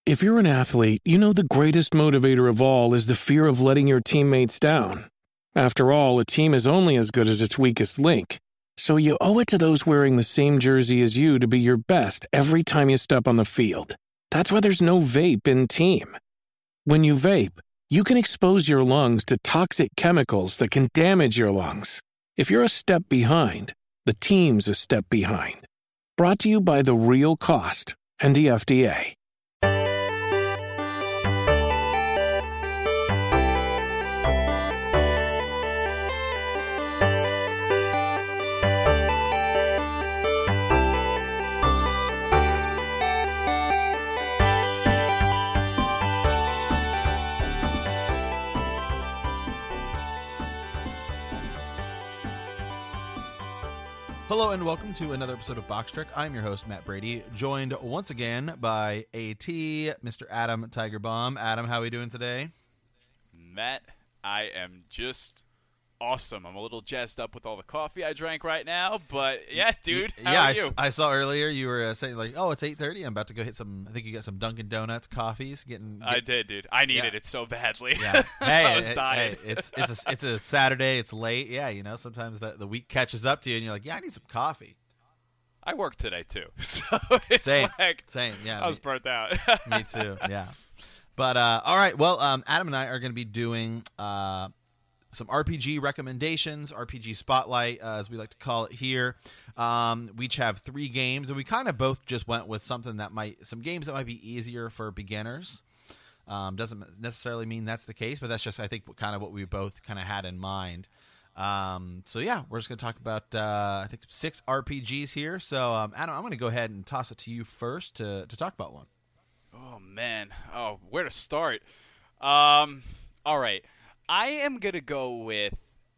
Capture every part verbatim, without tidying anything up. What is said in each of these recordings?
If you're an athlete, you know the greatest motivator of all is the fear of letting your teammates down. After all, a team is only as good as its weakest link. So you owe it to those wearing the same jersey as you to be your best every time you step on the field. That's why there's no vape in team. When you vape, you can expose your lungs to toxic chemicals that can damage your lungs. If you're a step behind, the team's a step behind. Brought to you by The Real Cost and the F D A. Hello and welcome to another episode of Box Trek. I'm your host, Matt Brady, joined once again by AT, Mister Adam Tiger Bomb. Adam, how are we doing today? Matt, I am just awesome. I'm a little jazzed up with all the coffee I drank right now, but yeah, dude, how yeah, are I, you? I saw earlier you were uh, saying like, oh, it's eight thirty. I'm about to go hit some. I think you got some Dunkin' Donuts coffees. Getting. Get, I did, dude. I needed yeah. it so badly. Yeah. Hey, I was hey, dying. hey, it's it's a, it's a Saturday. It's late. Yeah, you know, sometimes the the week catches up to you, and you're like, yeah, I need some coffee. I worked today too, so it's same, like same. Yeah, I was me, burnt out. me too. Yeah, but uh, all right. Well, um, Adam and I are going to be doing uh, some R P G recommendations, R P G spotlight, uh, as we like to call it here. Um, we each have three games, and we kind of both just went with something that might, some games that might be easier for beginners. Um, doesn't necessarily mean that's the case, but that's just I think kind of what we both kind of had in mind. Um, so yeah, we're just going to talk about, uh, I think six R P Gs here. So, um, Adam, I'm going to go ahead and toss it to you first to, to talk about one. Oh man. Oh, where to start? Um, all right. I am going to go with,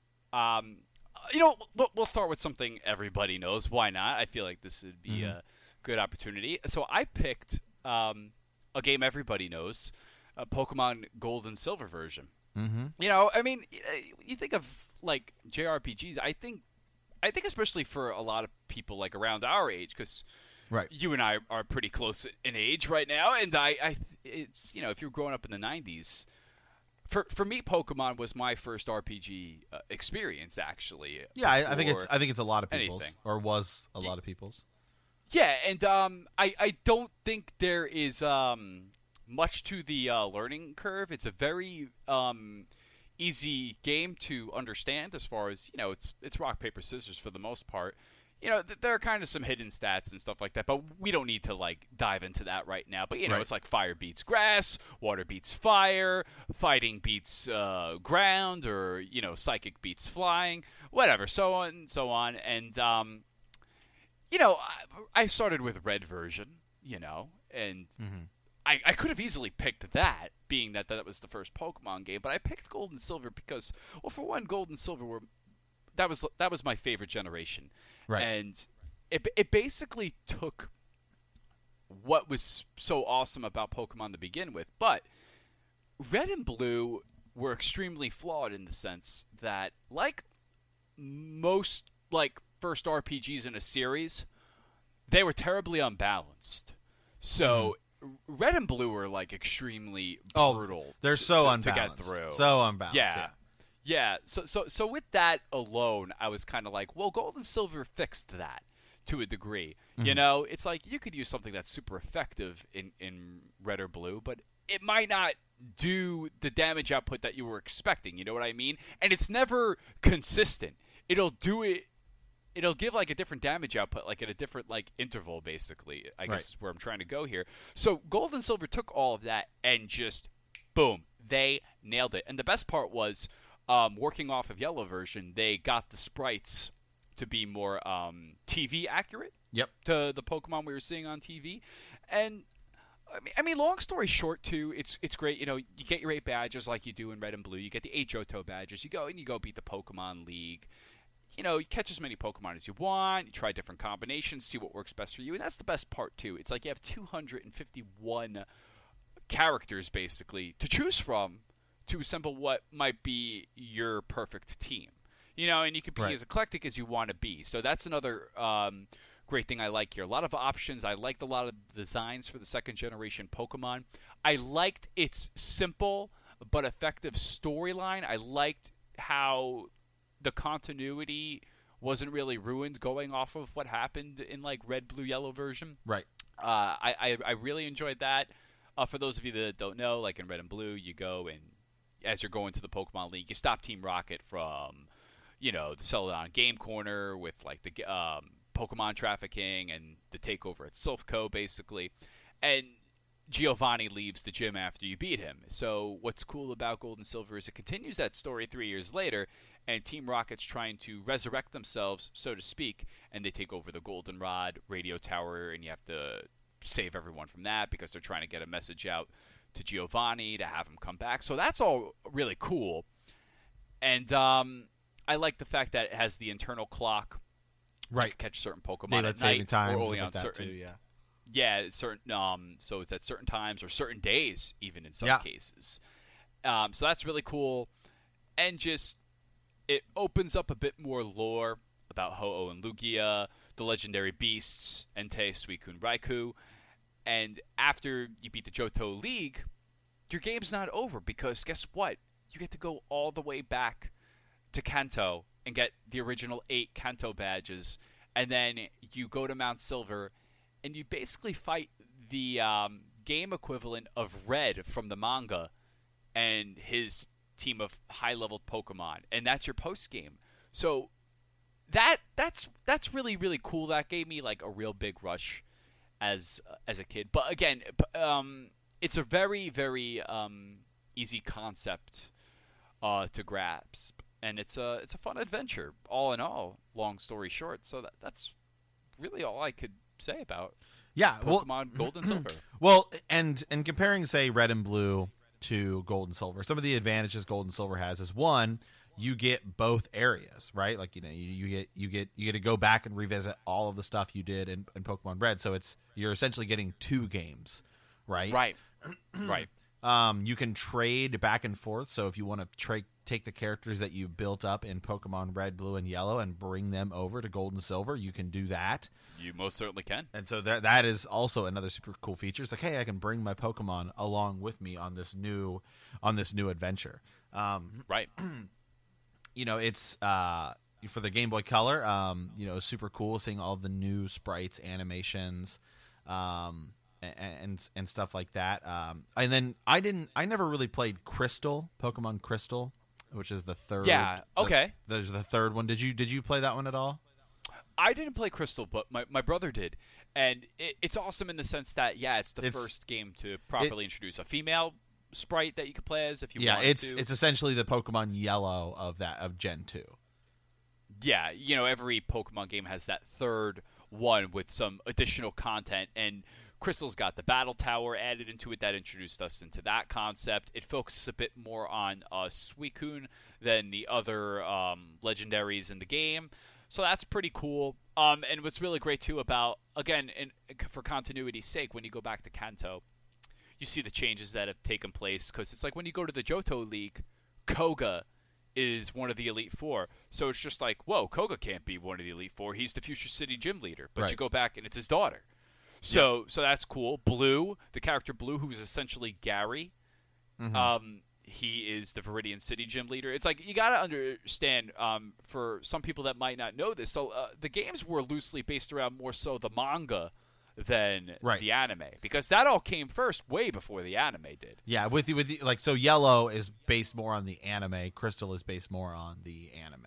um, you know, we'll, we'll start with something everybody knows. Why not? I feel like this would be mm-hmm. a good opportunity. So I picked, um, a game everybody knows, a Pokemon Gold and Silver version. Mm-hmm. You know, I mean, you think of like J R P Gs. I think, I think especially for a lot of people like around our age, because right. you and I are pretty close in age right now, and I, I, it's you know, if you're growing up in the nineties, for for me, Pokemon was my first R P G uh, experience. Actually, yeah, I, I think it's I think it's a lot of people's, anything. or was a lot of people's. Yeah, and um, I I don't think there is um. much to the uh, learning curve. It's a very um, easy game to understand as far as, you know, it's it's rock, paper, scissors for the most part. You know, th- there are kind of some hidden stats and stuff like that, but we don't need to, like, dive into that right now. But, you know, right. It's like fire beats grass, water beats fire, fighting beats uh, ground, or, you know, psychic beats flying, whatever, so on and so on. And, um, you know, I, I started with red version, you know, and... Mm-hmm. I, I could have easily picked that, being that that was the first Pokemon game, but I picked Gold and Silver because, well, for one, Gold and Silver were that was that was my favorite generation, right? And it it basically took what was so awesome about Pokemon to begin with, but Red and Blue were extremely flawed in the sense that, like most like first R P Gs in a series, they were terribly unbalanced. So. Mm-hmm. Red and Blue are like extremely brutal. Oh, they're to, so to, unbalanced. to get through. So unbalanced. Yeah. yeah. Yeah. So so so with that alone, I was kind of like, well, Gold and Silver fixed that to a degree. Mm-hmm. You know, it's like you could use something that's super effective in, in Red or Blue, but it might not do the damage output that you were expecting. You know what I mean? And it's never consistent. It'll do it. It'll give like a different damage output, like at a different like interval, basically. I guess right. is where I'm trying to go here. So Gold and Silver took all of that and just boom, they nailed it. And the best part was um, working off of Yellow version, they got the sprites to be more um, T V accurate. Yep. To the Pokemon we were seeing on T V, and I mean, I mean, long story short, too, it's it's great. You know, you get your eight badges like you do in Red and Blue. You get the eight Johto badges. You go and you go beat the Pokemon League. You know, you catch as many Pokemon as you want. You try different combinations, see what works best for you. And that's the best part, too. It's like you have two hundred fifty-one characters, basically, to choose from to assemble what might be your perfect team. You know, and you can be right. as eclectic as you want to be. So that's another um, great thing I like here. A lot of options. I liked a lot of the designs for the second generation Pokemon. I liked its simple but effective storyline. I liked how the continuity wasn't really ruined going off of what happened in like red, blue, yellow version. Right. Uh, I, I I really enjoyed that. Uh, for those of you that don't know, like in red and blue, you go and as you're going to the Pokemon League, you stop Team Rocket from, you know, the Celadon Game Corner with like the um, Pokemon trafficking and the takeover at Silphco, basically. And Giovanni leaves the gym after you beat him. So what's cool about Gold and Silver is it continues that story three years later, and Team Rocket's trying to resurrect themselves, so to speak, and they take over the Goldenrod radio tower, and you have to save everyone from that because they're trying to get a message out to Giovanni to have him come back. So that's all really cool. And um, I like the fact that it has the internal clock. Right. You can catch certain Pokemon Daylight at saving night times, or only stuff on like that certain too, yeah. Yeah, it's certain. Um, so it's at certain times or certain days, even in some Yeah. cases. Um, so that's really cool, and just it opens up a bit more lore about Ho-Oh and Lugia, the legendary beasts, Entei, Suicune, Raikou, and after you beat the Johto League, your game's not over because guess what? You get to go all the way back to Kanto and get the original eight Kanto badges, and then you go to Mount Silver. And you basically fight the um, game equivalent of Red from the manga and his team of high-level Pokemon, and that's your post-game. So that that's that's really really cool. That gave me like a real big rush as uh, as a kid. But again, um, it's a very very um, easy concept uh, to grasp, and it's a it's a fun adventure. All in all, long story short, so that that's really all I could say about yeah, Pokemon well, Gold and Silver. Well, and and comparing, say, Red and Blue to Gold and Silver, some of the advantages Gold and Silver has is one, you get both areas, right? Like you know, you, you get you get you get to go back and revisit all of the stuff you did in, in Pokemon Red. So it's you're essentially getting two games, right? Right, right. Um, you can trade back and forth. So if you want to trade. Take the characters that you built up in Pokemon Red, Blue, and Yellow and bring them over to Gold and Silver, you can do that. You most certainly can. And so that that is also another super cool feature. It's like, hey, I can bring my Pokemon along with me on this new on this new adventure. Um, right. You know, it's uh, for the Game Boy Color. Um, you know, super cool seeing all of the new sprites, animations, um, and, and and stuff like that. Um, and then I didn't, I never really played Crystal, Pokemon Crystal, which is the third. Yeah. Okay. The, there's the third one. Did you did you play that one at all? I didn't play Crystal, but my, my brother did, and it, it's awesome in the sense that yeah, it's the It's- first game to properly introduce a female sprite that you can play as if you Yeah, wanted it's to. it's essentially the Pokemon Yellow of that of Gen two. Yeah, you know, every Pokemon game has that third one with some additional content, and Crystal's got the Battle Tower added into it that introduced us into that concept. It focuses a bit more on uh, Suicune than the other um, legendaries in the game, so that's pretty cool. Um, and what's really great, too, about, again, in, for continuity's sake, when you go back to Kanto, you see the changes that have taken place, because it's like when you go to the Johto League, Koga is one of the Elite Four. So it's just like, whoa, Koga can't be one of the Elite Four. He's the Fuchsia City gym leader. But Right. you go back and it's his daughter. So so that's cool. Blue, the character Blue, who's essentially Gary, Mhm. um, he is the Viridian City gym leader. It's like, you got to understand, um, for some people that might not know this, so uh, the games were loosely based around more so the manga than Right. the anime. Because that all came first way before the anime did. Yeah, with the, with the, like so Yellow is based more on the anime, Crystal is based more on the anime.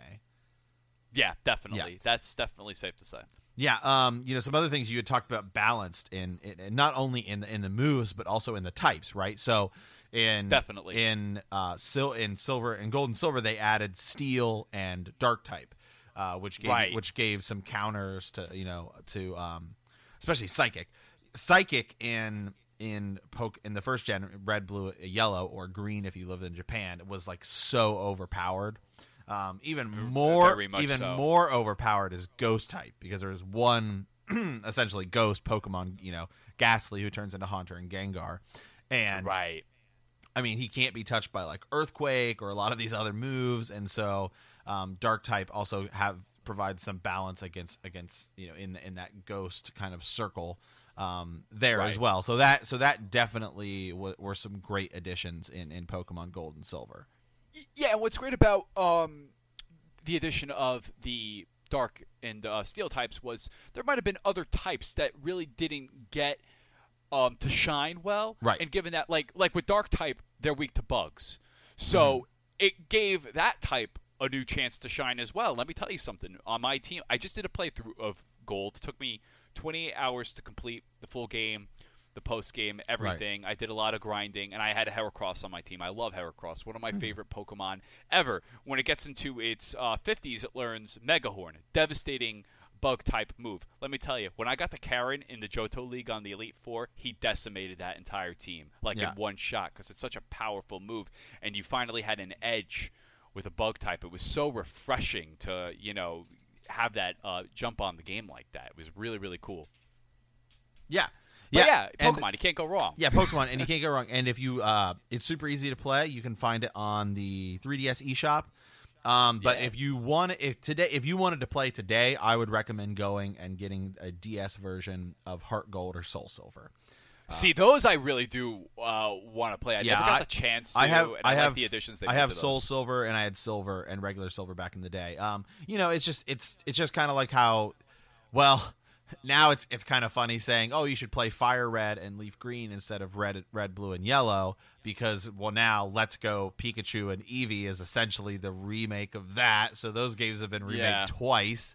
Yeah, definitely. Yeah. That's definitely safe to say. Yeah, um, you know, some other things you had talked about balanced in, in not only in the, in the moves but also in the types, right? So in Definitely. in uh sil- in silver and gold and silver they added steel and dark type, uh, which gave Right. which gave some counters to you know to um, especially psychic, psychic in in poke in the first gen red, blue, yellow, or green if you lived in Japan was like so overpowered. Um, even more, Very much even so. more overpowered is Ghost type because there's one essentially Ghost Pokemon, you know, Ghastly, who turns into Haunter and Gengar, and Right. I mean he can't be touched by like Earthquake or a lot of these other moves, and so um, Dark type also have provides some balance against against you know in in that ghost kind of circle um, there Right. as well. So that so that definitely w- were some great additions in in Pokemon Gold and Silver. Y- Yeah, and what's great about um, the addition of the Dark and uh, Steel types was there might have been other types that really didn't get um, to shine well. Right. And given that, like like with Dark type, they're weak to bugs, so Mm-hmm. it gave that type a new chance to shine as well. Let me tell you something. On my team, I just did a playthrough of Gold. It took me twenty-eight hours to complete the full game, the post game, everything. I did a lot of grinding, and I had a Heracross on my team. I love Heracross, one of my favorite Pokemon ever. When it gets into its uh, fifties, it learns Megahorn, devastating bug type move. Let me tell you, when I got the Karen in the Johto League on the Elite Four, he decimated that entire team like Yeah. in one shot because it's such a powerful move, and you finally had an edge with a bug type. It was so refreshing to you know have that uh, jump on the game like that. It was really really cool. Yeah. But yeah, and- Pokemon, you can't go wrong. Yeah, Pokemon, and you can't go wrong. And if you, uh, it's super easy to play. You can find it on the three D S eShop. Um, but Yeah. if you want, if today, if you wanted to play today, I would recommend going and getting a D S version of Heart Gold or Soul Silver. See, those I really do uh, want to play. I Yeah, never got I- the chance to. I have, and I I, have like the additions. They I put have to Soul those. Silver, and I had Silver and regular Silver back in the day. Um, you know, it's just, it's, it's just kind of like how, well. Now it's it's kind of funny saying, oh, you should play Fire Red and Leaf Green instead of Red, Red, Blue, and Yellow because, well, now Let's Go Pikachu and Eevee is essentially the remake of that. So those games have been remade Yeah. twice,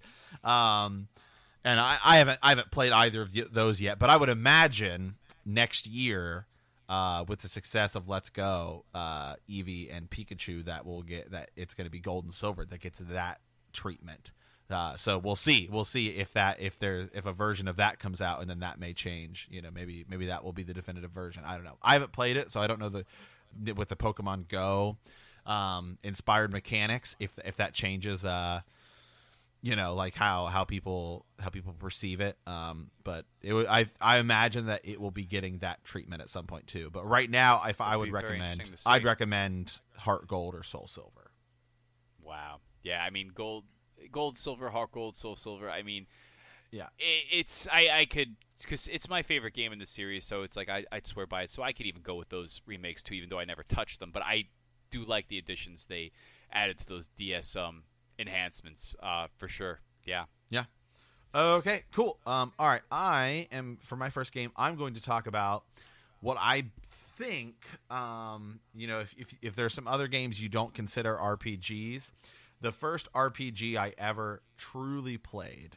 um, and I, I haven't I haven't played either of the, those yet. But I would imagine next year, uh, with the success of Let's Go uh, Eevee and Pikachu, that will get that it's going to be Gold and Silver that gets that treatment. Uh, so we'll see. We'll see if that if there's if a version of that comes out, and then that may change. You know, maybe maybe that will be the definitive version. I don't know. I haven't played it, so I don't know the with the Pokemon Go um, inspired mechanics. If if that changes, uh, you know, like how how people how people perceive it. Um, but it would, I I imagine that it will be getting that treatment at some point too. But right now, if I would be very recommend, interesting to see. I'd recommend Heart Gold or Soul Silver. Wow. Yeah, I mean, gold, gold, silver, heart gold, soul silver. I mean, Yeah. it, it's I I could because it's my favorite game in the series, so it's like I I'd swear by it. So I could even go with those remakes too, even though I never touched them. But I do like the additions they added to those D S um enhancements, uh, for sure. Yeah. Yeah. Okay, cool. Um, all right. I am, for my first game, I'm going to talk about what I think, um, you know, if, if, if there's some other games you don't consider R P Gs, the first R P G I ever truly played,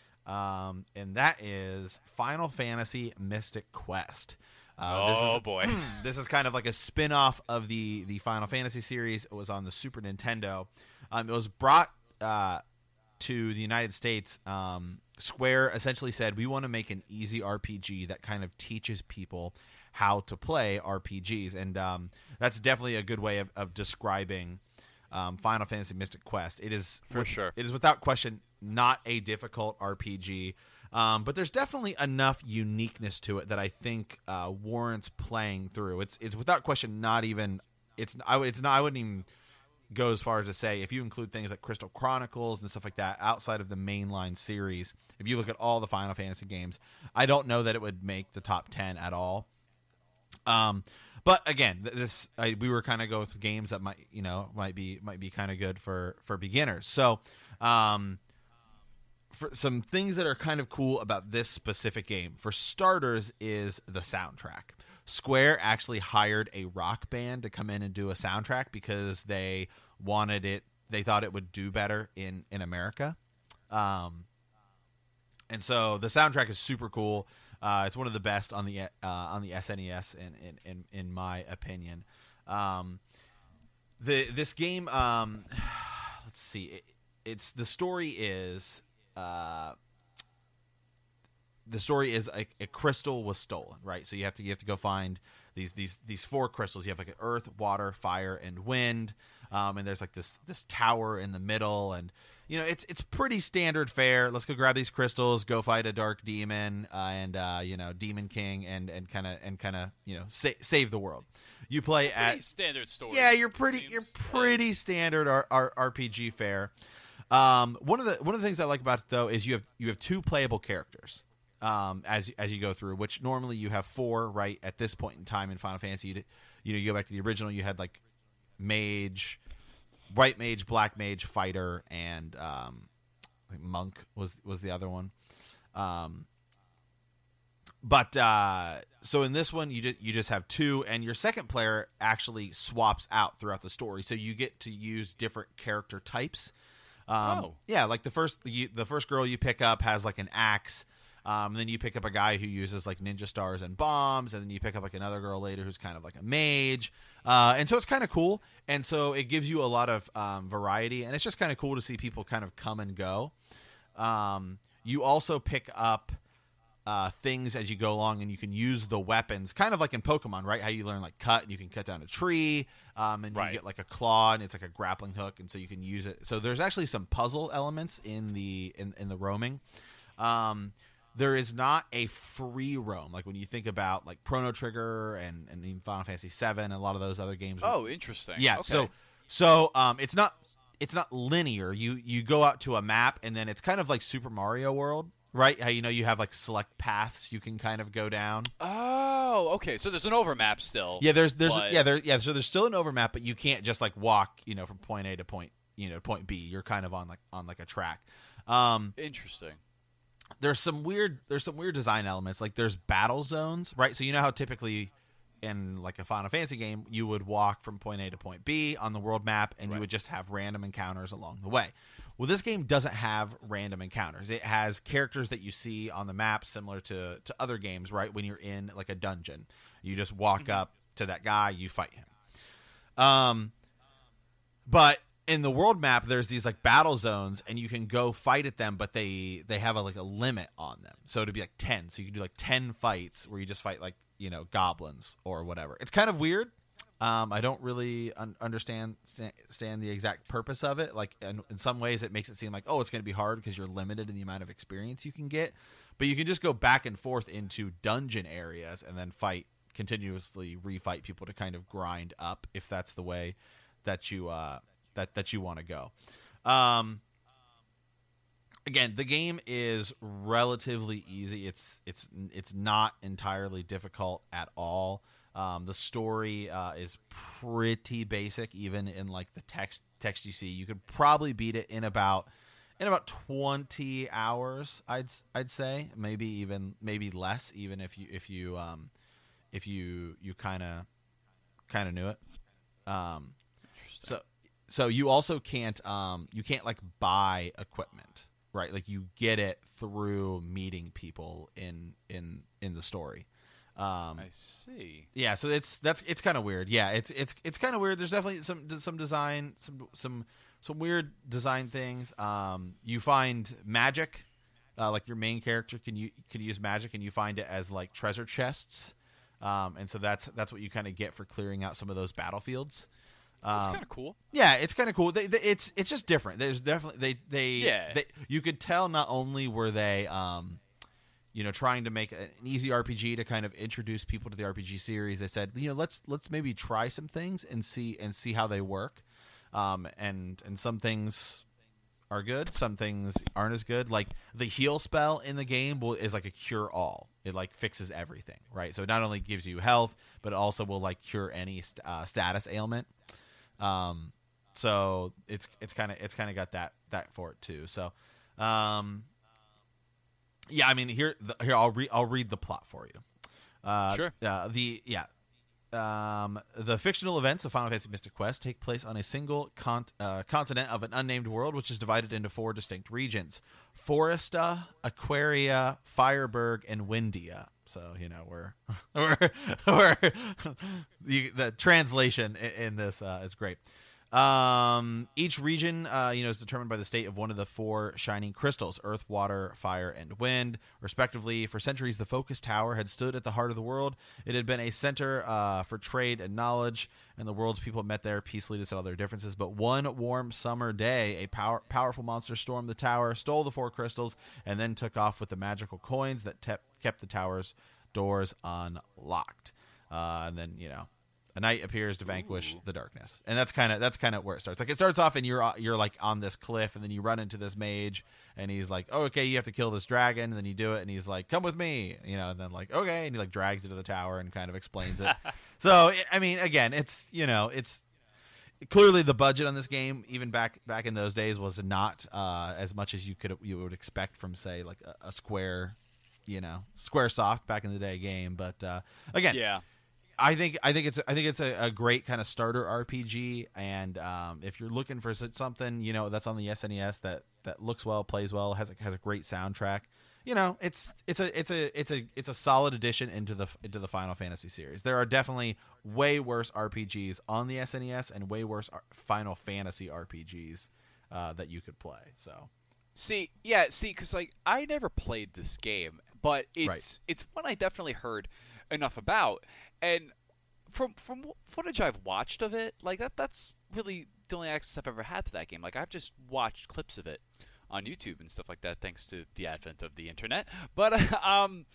um, and that is Final Fantasy Mystic Quest. Uh, this Oh, is, boy. This is kind of like a spin-off of the, the Final Fantasy series. It was on the Super Nintendo. Um, it was brought uh, to the United States. Um, Square essentially said, we want to make an easy R P G that kind of teaches people how to play R P Gs. And um, that's definitely a good way of, of describing um, Final Fantasy Mystic Quest. It is For sure. It is without question not a difficult R P G. Um, but there's definitely enough uniqueness to it that I think uh, warrants playing through. It's it's without question not even it's I would- it's not I wouldn't even go as far as to say if you include things like Crystal Chronicles and stuff like that outside of the mainline series. If you look at all the Final Fantasy games, I don't know that it would make the top ten at all. Um, but again, th- this I, we were kind of go with games that might you know might be might be kind of good for for beginners. So. Um, For some things that are kind of cool about this specific game, for starters, is the soundtrack. Square actually hired a rock band to come in and do a soundtrack because they wanted it. They thought it would do better in in America, um, and so the soundtrack is super cool. Uh, it's one of the best on the uh, on the S N E S, in in in, in my opinion. Um, the this game, um, let's see, it, it's the story is. Uh, the story is a, a crystal was stolen, right? So you have to you have to go find these these these four crystals. You have like an earth, water, fire, and wind. Um, and there's like this this tower in the middle, and you know it's it's pretty standard fare. Let's go grab these crystals, go fight a dark demon, uh, and uh, you know Demon King, and and kind of and kind of you know sa- save the world. You play Pretty at standard story. yeah, you're pretty seems. you're pretty standard R- R- RPG fare. Um, one of the one of the things I like about it though is you have you have two playable characters um, as as you go through, which normally you have four, right? At this point in time in Final Fantasy, you you know you go back to the original, you had like mage, white mage, black mage, fighter, and um, I think monk was was the other one. Um, but uh, so in this one, you just you just have two, and your second player actually swaps out throughout the story, so you get to use different character types. Um, Oh. Yeah, like the first you, the first girl you pick up has like an axe. Um, and then you pick up a guy who uses like ninja stars and bombs, and then you pick up like another girl later who's kind of like a mage. Uh, and so it's kind of cool, and so it gives you a lot of um, variety, and it's just kind of cool to see people kind of come and go. Um, you also pick up uh, things as you go along, and you can use the weapons, kind of like in Pokemon, right? How you learn like cut, and you can cut down a tree, um, and Right. you get like a claw, and it's like a grappling hook, and so you can use it. So there's actually some puzzle elements in the in, in the roaming. Um, there is not a free roam like when you think about like Chrono Trigger and and even Final Fantasy seven and a lot of those other games. Oh, interesting. Yeah, Okay. so so um, it's not it's not linear. You you go out to a map, and then it's kind of like Super Mario World, right? How you know you have like select paths you can kind of go down. Oh, okay. So there's an overmap still. Yeah, there's there's but- yeah there yeah so there's still an overmap, but you can't just like walk you know from point A to point you know point B. You're kind of on like on like a track. Um, Interesting. there's some weird there's some weird design elements, like there's battle zones, right? So you know how typically in like a Final Fantasy game you would walk from point A to point B on the world map, and Right. you would just have random encounters along the way. Well, this game doesn't have random encounters. It has characters that you see on the map, similar to to other games, right? When you're in like a dungeon, you just walk Mm-hmm. up to that guy, you fight him. Um, but in the world map, there's these like battle zones, and you can go fight at them, but they they have a, like a limit on them. So it'd be like ten. So you can do like ten fights where you just fight like you know goblins or whatever. It's kind of weird. Um, I don't really un- understand sta- stand the exact purpose of it. Like in, in some ways, it makes it seem like oh, it's going to be hard because you're limited in the amount of experience you can get. But you can just go back and forth into dungeon areas and then fight continuously, refight people to kind of grind up if that's the way that you uh, that that you want to go. Um, again, the game is relatively easy. It's it's it's not entirely difficult at all. Um, the story uh, is pretty basic, even in like the text text you see. You could probably beat it in about in about twenty hours. I'd I'd say maybe even maybe less, even if you if you um, if you you kind of kind of knew it. Um, so so you also can't um, you can't like buy equipment, right? Like you get it through meeting people in in in the story. Um, I see. yeah, so it's that's it's kind of weird. Yeah, it's it's it's kind of weird. There's definitely some some design some some some weird design things. Um, you find magic, uh, like your main character can you can use magic, and you find it as like treasure chests. Um, and so that's that's what you kind of get for clearing out some of those battlefields. That's Um, kind of cool. yeah, it's kind of cool. They, they, it's it's just different. There's definitely they they Yeah. They, you could tell not only were they um, you know, trying to make an easy R P G to kind of introduce people to the R P G series. They said, you know, let's let's maybe try some things and see and see how they work. Um, and and some things are good, some things aren't as good. Like the heal spell in the game will, is like a cure all. It like fixes everything, right? So it not only gives you health, but it also will like cure any st- uh, status ailment. Um, so it's it's kind of it's kind of got that that for it too. So. Um, Yeah, I mean here, the, here I'll read. I'll read the plot for you. Uh, Sure. Uh, the yeah, um, the fictional events of Final Fantasy Mystic Quest take place on a single con- uh, continent of an unnamed world, which is divided into four distinct regions: Foresta, Aquaria, Fireburg, and Windia. So you know we're we're, we're the, the translation in, in this uh, is great. Um, each region, uh, you know, is determined by the state of one of the four shining crystals: earth, water, fire, and wind, respectively. For centuries, the Focus Tower had stood at the heart of the world. It had been a center uh, for trade and knowledge, and the world's people met there peacefully to settle their differences. But one warm summer day, a power, powerful monster stormed the tower, stole the four crystals, and then took off with the magical coins that te- kept the tower's doors unlocked. Uh, and then, you know, A night appears to vanquish Ooh. the darkness, and that's kind of that's kind of where it starts. Like it starts off, and you're you're like on this cliff, and then you run into this mage, and he's like, oh, "Okay, you have to kill this dragon," and then you do it, and he's like, "Come with me," you know, and then like, "Okay," and he like drags you to the tower and kind of explains it. So I mean, again, it's you know, it's clearly the budget on this game, even back back in those days, was not uh, as much as you could you would expect from say like a, a Square, you know, SquareSoft back in the day game. But uh, again, Yeah. I think I think it's I think it's a, a great kind of starter R P G, and um, if you're looking for something you know that's on the S N E S that, that looks well, plays well, has a, has a great soundtrack, you know, it's it's a it's a it's a it's a solid addition into the into the Final Fantasy series. There are definitely way worse R P Gs on the S N E S and way worse R- Final Fantasy R P Gs uh, that you could play. So See, yeah, see, because like I never played this game, but it's Right. it's one I definitely heard enough about, and from from footage I've watched of it, like that that's really the only access I've ever had to that game. Like I've just watched clips of it on YouTube and stuff like that, thanks to the advent of the internet. But um,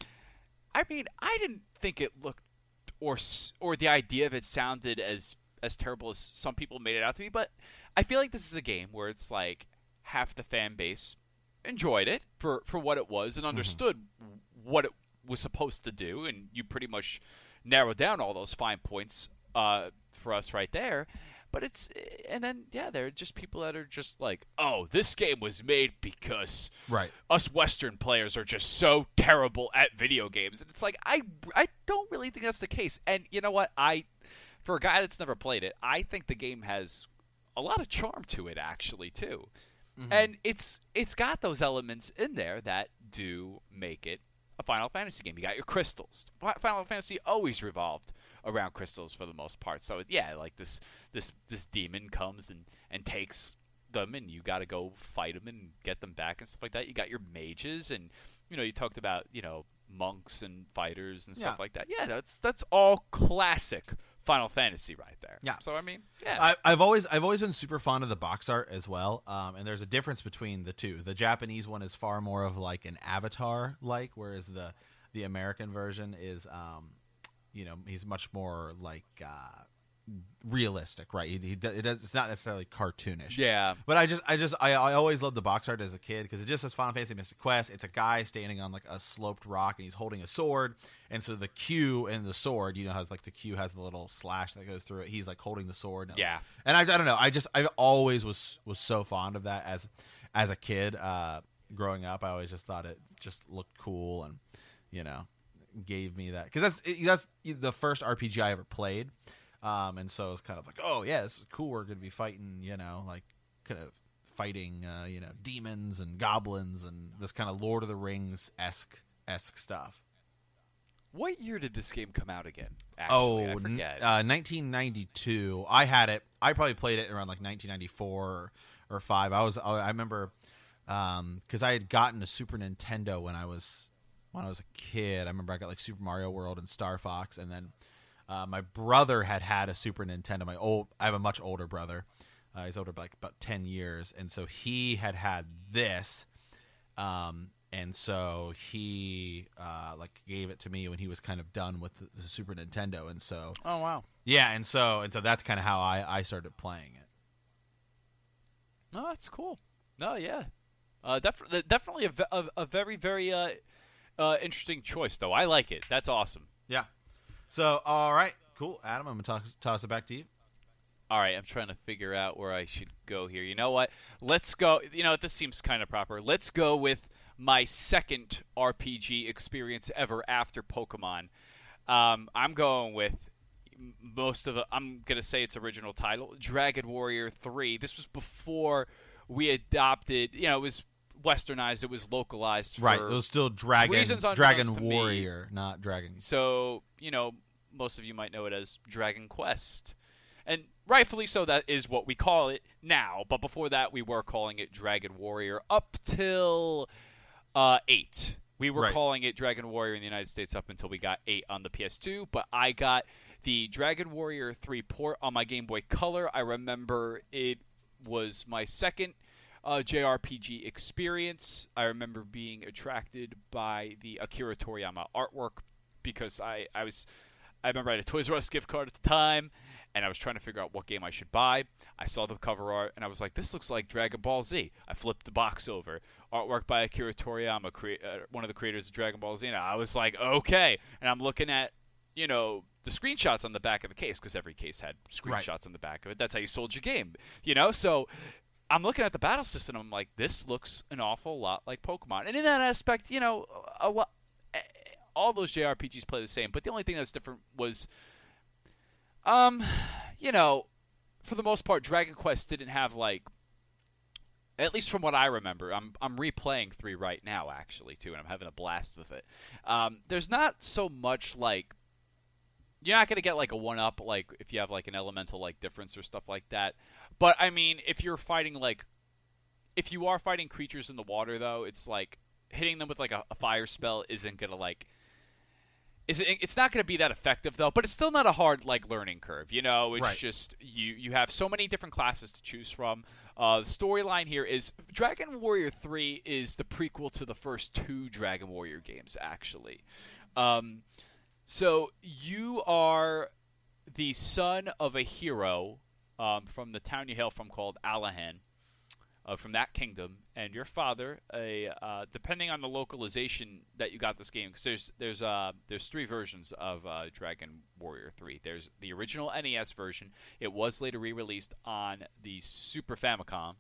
I mean, I didn't think it looked or s- or the idea of it sounded as as terrible as some people made it out to be. But I feel like this is a game where it's like half the fan base enjoyed it for, for what it was and understood mm-hmm. what it was supposed to do, and you pretty much narrowed down all those fine points uh, for us right there. But it's and then yeah, there are just people that are just like, oh, this game was made because Right. us Western players are just so terrible at video games, and it's like I I don't really think that's the case. And you know what, I for a guy that's never played it, I think the game has a lot of charm to it actually too. Mm-hmm. And it's it's got those elements in there that do make it a Final Fantasy game. You got your crystals. Final Fantasy always revolved around crystals for the most part. So yeah, like this this this demon comes and, and takes them, and you got to go fight them and get them back and stuff like that. You got your mages, and you know you talked about you know monks and fighters and stuff Yeah. like that. Yeah, that's that's all classic Final Fantasy right there. Yeah. So I mean, yeah. I, I've always I've always been super fond of the box art as well, um, and there's a difference between the two. The Japanese one is far more of like an Avatar like, whereas the the American version is, um, you know, he's much more like uh, realistic, right? He, he, it does, it's not necessarily cartoonish. Yeah. But I just I just I, I always loved the box art as a kid because it just says Final Fantasy Mystic Quest. It's a guy standing on like a sloped rock and he's holding a sword, and so the Q in the sword, you know, has like the Q has the little slash that goes through it. He's like holding the sword. Yeah. And I, I don't know. I just I always was was so fond of that as as a kid. Uh, growing up, I always just thought it just looked cool and you know gave me that because that's it, that's the first R P G I ever played. Um, and so it's kind of like, oh yeah, this is cool. We're going to be fighting, you know, like kind of fighting, uh, you know, demons and goblins and this kind of Lord of the Rings esque esque stuff. What year did this game come out again? Actually, I Oh, forget. uh, nineteen ninety-two. I had it. I probably played it around like nineteen ninety-four or, or five. I was. I remember because I had gotten a Super Nintendo when I was when I was a kid. I remember I got like Super Mario World and Star Fox, and then. Uh, my brother had had a Super Nintendo. My old, I have a much older brother. Uh, he's older by like about ten years, and so he had had this, um, and so he uh, like gave it to me when he was kind of done with the, the Super Nintendo, and so Oh wow. yeah, and so and so that's kind of how I, I started playing it. No, that's cool. No, yeah, uh, def- definitely a, ve- a, a very very uh, uh, interesting choice though. I like it. That's awesome. Yeah. So all right, cool, Adam. I'm gonna toss, toss it back to you. All right, I'm trying to figure out where I should go here. You know what? Let's go. You know, this seems kind of proper. Let's go with my second R P G experience ever after Pokemon. Um, I'm going with most of it. I'm going to say its original title, Dragon Warrior three. This was before we adopted, you know, it was westernized, it was localized. For Right, it was still Dragon reasons Dragon unbeknownst to me. Warrior, not Dragon. So, you know, most of you might know it as Dragon Quest. And rightfully so, that is what we call it now. But before that, we were calling it Dragon Warrior up till uh, eight. We were Right. calling it Dragon Warrior in the United States up until we got eight on the P S two. But I got the Dragon Warrior three port on my Game Boy Color. I remember it was my second uh, J R P G experience. I remember being attracted by the Akira Toriyama artwork because I, I was... I remember I had a Toys R Us gift card at the time, and I was trying to figure out what game I should buy. I saw the cover art, and I was like, this looks like Dragon Ball Z. I flipped the box over. Artwork by Akira Toriyama, crea- uh, one of the creators of Dragon Ball Z. And I was like, okay. And I'm looking at, you know, the screenshots on the back of the case, because every case had screenshots Right. on the back of it. That's how you sold your game, you know? So I'm looking at the battle system, and I'm like, this looks an awful lot like Pokemon. And in that aspect, you know, a lot, all those J R P Gs play the same. But the only thing that's different was, um, you know, for the most part, Dragon Quest didn't have, like, at least from what I remember, I'm I'm replaying three right now, actually, too, and I'm having a blast with it. Um, there's not so much, like, you're not going to get, like, a one-up, like, if you have, like, an elemental, like, difference or stuff like that. But, I mean, if you're fighting, like, if you are fighting creatures in the water, though, it's, like, hitting them with, like, a, a fire spell isn't going to, like, is it, it's not going to be that effective, though, but it's still not a hard, like, learning curve, you know? It's Right. just, you, you have so many different classes to choose from. Uh, the storyline here is, Dragon Warrior three is the prequel to the first two Dragon Warrior games, actually. Um... So you are the son of a hero um, from the town you hail from called Alahan, uh, from that kingdom, and your father, a uh, depending on the localization that you got this game, because there's there's uh, there's three versions of uh, Dragon Warrior three. There's the original N E S version. It was later re-released on the Super Famicom.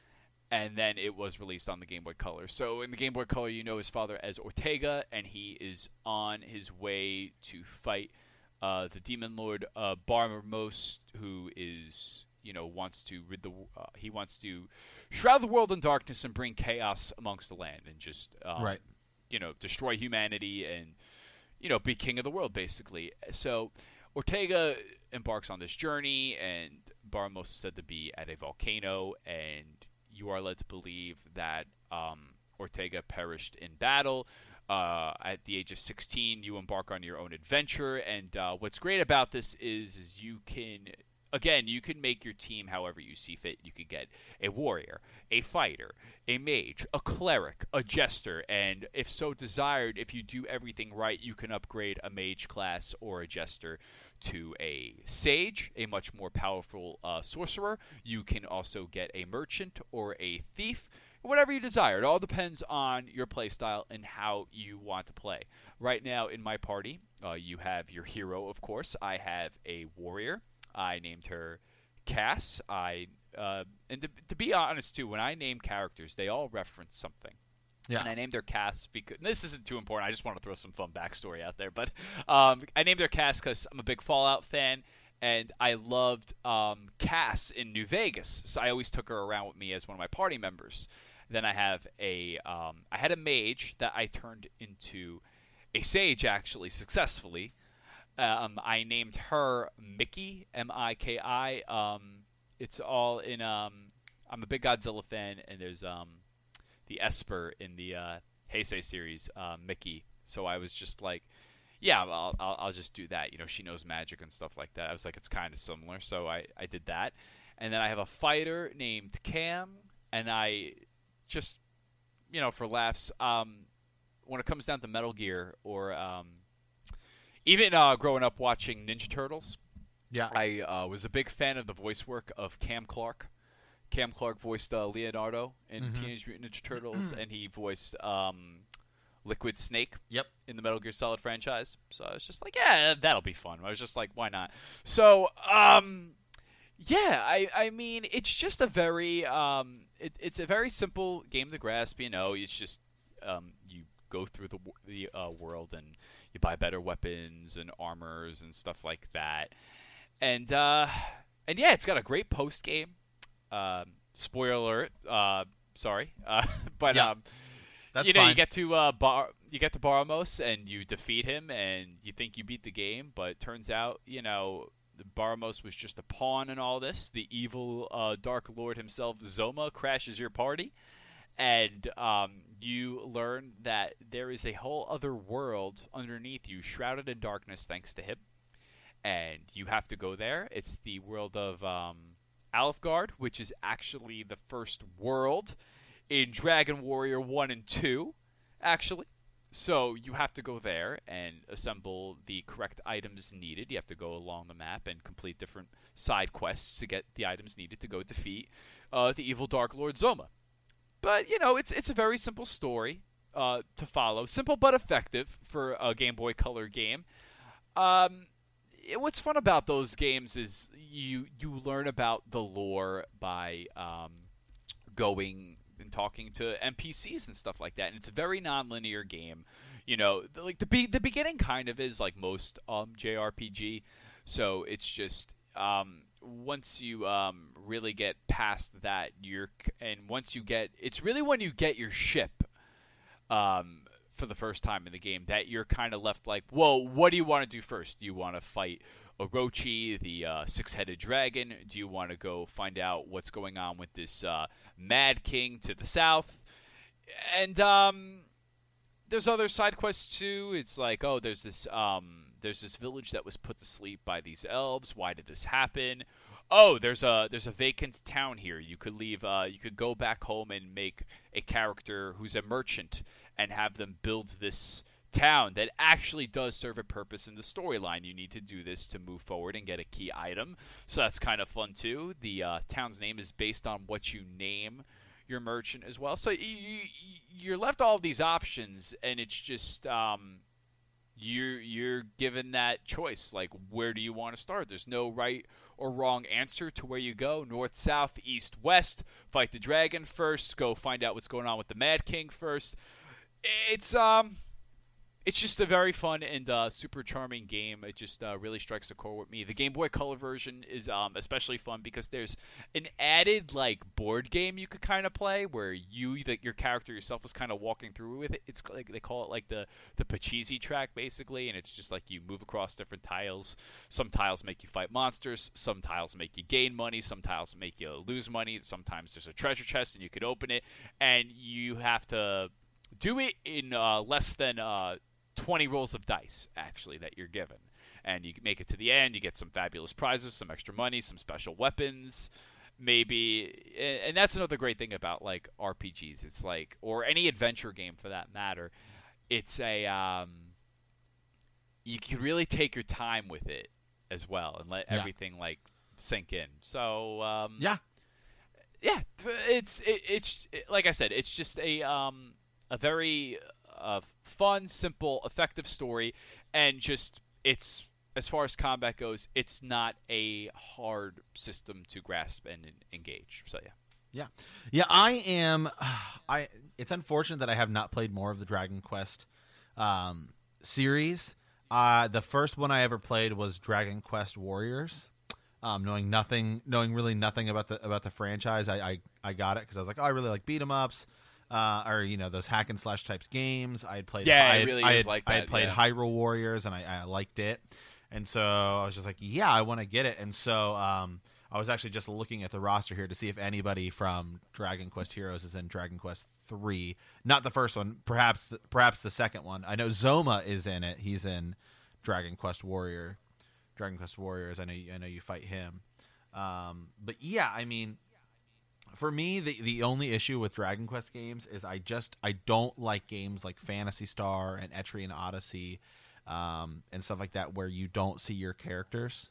And then it was released on the Game Boy Color. So in the Game Boy Color, you know his father as Ortega, and he is on his way to fight uh, the Demon Lord uh, Barmamos, who is, you know, wants to rid the uh, he wants to shroud the world in darkness and bring chaos amongst the land, and just um, Right. you know, destroy humanity and, you know, be king of the world, basically. So Ortega embarks on this journey, and Barmamos is said to be at a volcano, and you are led to believe that um, Ortega perished in battle. Uh, at the age of sixteen, you embark on your own adventure, and uh, what's great about this is, is you can, again, you can make your team however you see fit. You could get a warrior, a fighter, a mage, a cleric, a jester, and if so desired, if you do everything right, you can upgrade a mage class or a jester to a sage, a much more powerful uh, sorcerer. You can also get a merchant or a thief, whatever you desire. It all depends on your playstyle and how you want to play. Right now in my party, uh, you have your hero, of course. I have a warrior. I named her Cass. I uh, and to, to be honest too, when I name characters, they all reference something. Yeah. And I named her Cass because this isn't too important. I just want to throw some fun backstory out there. But um, I named her Cass because I'm a big Fallout fan, and I loved um, Cass in New Vegas. So I always took her around with me as one of my party members. Then I have a um, I had a mage that I turned into a sage, actually, successfully. Um, I named her Mickey, M I K I. Um, it's all in. Um, I'm a big Godzilla fan, and there's um, the Esper in the uh, Heisei series, uh, Mickey. So I was just like, yeah, I'll, I'll I'll just do that. You know, she knows magic and stuff like that. I was like, it's kind of similar, so I, I did that. And then I have a fighter named Cam, and I just, you know, for laughs, um, when it comes down to Metal Gear or um, even uh, growing up watching Ninja Turtles, Yeah. I uh, was a big fan of the voice work of Cam Clark. Cam Clark voiced uh, Leonardo in Mhm. Teenage Mutant Ninja Turtles, and he voiced um, Liquid Snake Yep. in the Metal Gear Solid franchise. So I was just like, yeah, that'll be fun. I was just like, why not? So, um, yeah, I, I mean, it's just a very, um, it, it's a very simple game to grasp. You know, it's just um, you go through the the uh, world and you buy better weapons and armors and stuff like that. And uh, and yeah, it's got a great post game. Um, spoiler alert. Uh, sorry, uh, but Yeah. um, That's you know, fine. you get to uh, Bar- you get to Baramos and you defeat him, and you think you beat the game, but it turns out, you know, Baramos was just a pawn in all this. The evil uh, Dark Lord himself, Zoma, crashes your party, and um, you learn that there is a whole other world underneath you, shrouded in darkness, thanks to him. And you have to go there. It's the world of um, Alfgard, which is actually the first world in Dragon Warrior one and two, actually. So you have to go there and assemble the correct items needed. You have to go along the map and complete different side quests to get the items needed to go defeat uh, the evil Dark Lord Zoma. But you know, it's it's a very simple story uh, to follow, simple but effective for a Game Boy Color game. Um, it, what's fun about those games is you you learn about the lore by um, going and talking to N P Cs and stuff like that. And it's a very non-linear game. You know, the, like the be- the beginning kind of is like most um, J R P G. So it's just um, once you um, really get past that, you're and once you get, it's really when you get your ship um, for the first time in the game that you're kind of left like, whoa, what do you want to do first? Do you want to fight Orochi, the uh, six-headed dragon? Do you want to go find out what's going on with this uh, Mad King to the south? And um, there's other side quests too. It's like, oh, there's this um, there's this village that was put to sleep by these elves. Why did this happen? Oh, there's a there's a vacant town here. You could leave. Uh, you could go back home and make a character who's a merchant and have them build this town that actually does serve a purpose in the storyline. You need to do this to move forward and get a key item. So that's kind of fun too. The uh, town's name is based on what you name your merchant as well. So you, you, you're left all of these options, and it's just um, you're you're given that choice. Like, where do you want to start? There's no right or wrong answer to where you go. North, south, east, west. Fight the dragon first. Go find out what's going on with the Mad King first. It's um. It's just a very fun and uh, super charming game. It just uh, really strikes a chord with me. The Game Boy Color version is um, especially fun because there's an added like board game you could kind of play where you, the, your character yourself, was kind of walking through with it. It's like they call it like the the Pachisi track basically, and it's just like you move across different tiles. Some tiles make you fight monsters. Some tiles make you gain money. Some tiles make you lose money. Sometimes there's a treasure chest and you could open it, and you have to do it in uh, less than uh, twenty rolls of dice, actually, that you're given. And you make it to the end, you get some fabulous prizes, some extra money, some special weapons, maybe. And that's another great thing about, like, R P Gs. It's like, or any adventure game for that matter, it's a, um, you can really take your time with it as well and let Yeah. everything, like, sink in. So, um, Yeah. yeah, it's, it, it's, it, like I said, it's just a, um, a very uh, fun, simple, effective story, and just it's as far as combat goes, it's not a hard system to grasp and engage. So yeah, Yeah, yeah. I am. I. It's unfortunate that I have not played more of the Dragon Quest um, series. Uh, the first one I ever played was Dragon Quest Warriors. Um, knowing nothing, knowing really nothing about the about the franchise, I I, I got it because I was like, oh, I really like beat 'em ups. Uh, or you know those hack and slash types games. I had played. Yeah, I it had, really I is had, like I that, had played yeah. Hyrule Warriors, and I, I liked it. And so I was just like, yeah, I want to get it. And so um, I was actually just looking at the roster here to see if anybody from Dragon Quest Heroes is in Dragon Quest three. Not the first one, perhaps the, perhaps the second one. I know Zoma is in it. He's in Dragon Quest Warrior. Dragon Quest Warriors. I know. You, I know you fight him. Um, but yeah, I mean. For me, the the only issue with Dragon Quest games is I just I don't like games like Phantasy Star and Etrian Odyssey, um, and stuff like that where you don't see your characters.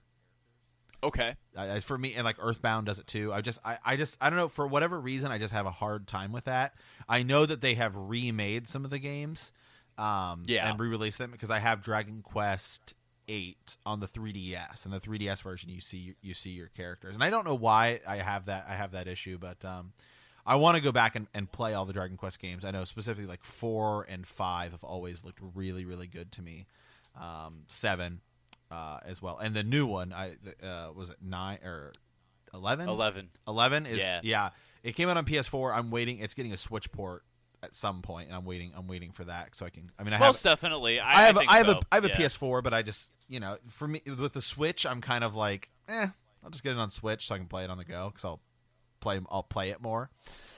okay. I, for me, and like Earthbound does it too. I just I, I just I don't know, for whatever reason I just have a hard time with that. I know that they have remade some of the games, um, Yeah. and re-released them because I have Dragon Quest eight on the three D S, and the three D S version you see you see your characters, and I don't know why I have that I have that issue, but um, I want to go back and, and play all the Dragon Quest games. I know specifically like four and five have always looked really really good to me, um, seven uh, as well, and the new one I uh, was it nine or eleven? Eleven. Eleven is Yeah. yeah. It came out on P S four. I'm waiting. It's getting a Switch port at some point, and I'm waiting. I'm waiting for that so I can. I mean, I have. Most definitely. I, I have. I, a, think I have so. a. I have a yeah. P S four, but I just you know for me with the Switch, I'm kind of like, eh. I'll just get it on Switch so I can play it on the go because I'll play. I'll play it more.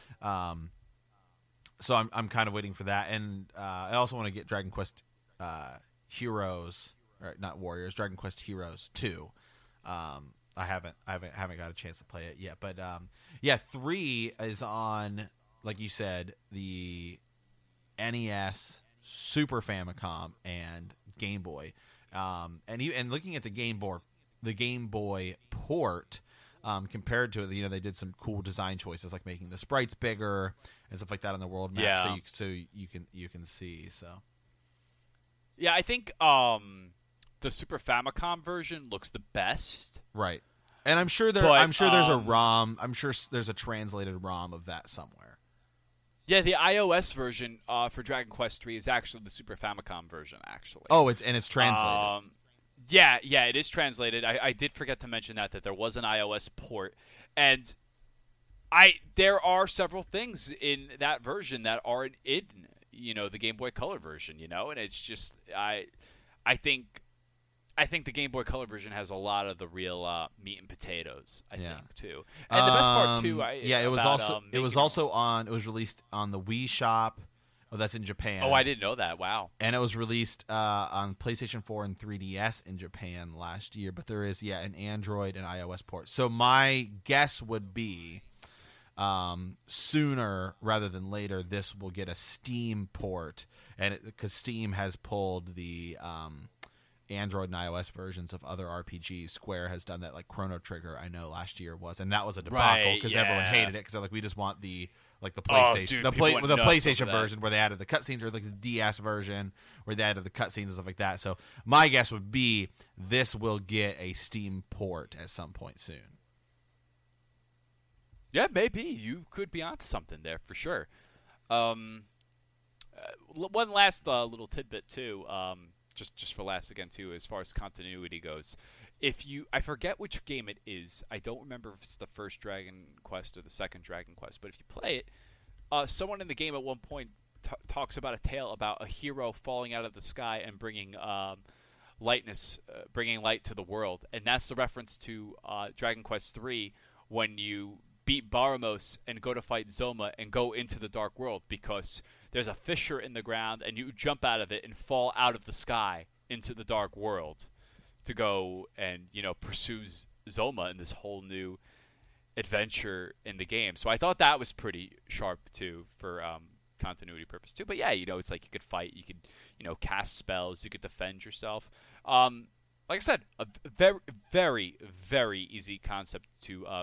Um. So I'm I'm kind of waiting for that, and uh, I also want to get Dragon Quest uh, Heroes, or not Warriors, Dragon Quest Heroes two. Um. I haven't. I haven't. Haven't got a chance to play it yet, but um. Yeah, three is on. Like you said, the N E S Super Famicom and Game Boy. Um, and he, and looking at the Game Boy, the Game Boy port um, compared to it, you know, they did some cool design choices like making the sprites bigger and stuff like that on the world map, Yeah. so you, so you can you can see. So Yeah, I think um, the Super Famicom version looks the best. right, and I'm sure there But, I'm sure there's um, a ROM. I'm sure s- there's a translated ROM of that somewhere. Yeah, the iOS version uh, for Dragon Quest three is actually the Super Famicom version, actually. Oh, it's and it's translated. Um, yeah, yeah, it is translated. I, I did forget to mention that that there was an iOS port, and I there are several things in that version that aren't in you know the Game Boy Color version. You know, and it's just I I think I think the Game Boy Color version has a lot of the real uh, meat and potatoes. I Yeah. think too, and the best part too. Um, I, yeah, it was about, also um, it was making- also on. It was released on the Wii Shop. Oh, that's in Japan. Oh, I didn't know that. Wow. And it was released uh, on PlayStation four and three D S in Japan last year. But there is, yeah, an Android and iOS port. So my guess would be um, sooner rather than later, this will get a Steam port, and because Steam has pulled the um, Android and iOS versions of other R P Gs. Square has done that, like Chrono Trigger. I know last year was, and that was a debacle Right, because everyone yeah. hated it because they're like, we just want the like the Oh, PlayStation, dude, the people play, went the nuts over PlayStation that. version where they added the cutscenes, or like the D S version where they added the cutscenes and stuff like that. So my guess would be this will get a Steam port at some point soon. Yeah, maybe you could be onto something there for sure. Um, uh, l- one last uh, little tidbit too, um, just just for last again too, as far as continuity goes. If you, I forget which game it is. I don't remember if it's the first Dragon Quest or the second Dragon Quest. But if you play it, uh, someone in the game at one point t- talks about a tale about a hero falling out of the sky and bringing um, lightness, uh, bringing light to the world, and that's the reference to uh, Dragon Quest three when you beat Baramos and go to fight Zoma and go into the Dark World, because there's a fissure in the ground and you jump out of it and fall out of the sky into the Dark World to go and, you know, pursue Z- Zoma in this whole new adventure in the game. So I thought that was pretty sharp too for um, continuity purpose too. But yeah, you know, it's like you could fight, you could, you know, cast spells, you could defend yourself. Um, like I said, a very, very, very easy concept to uh,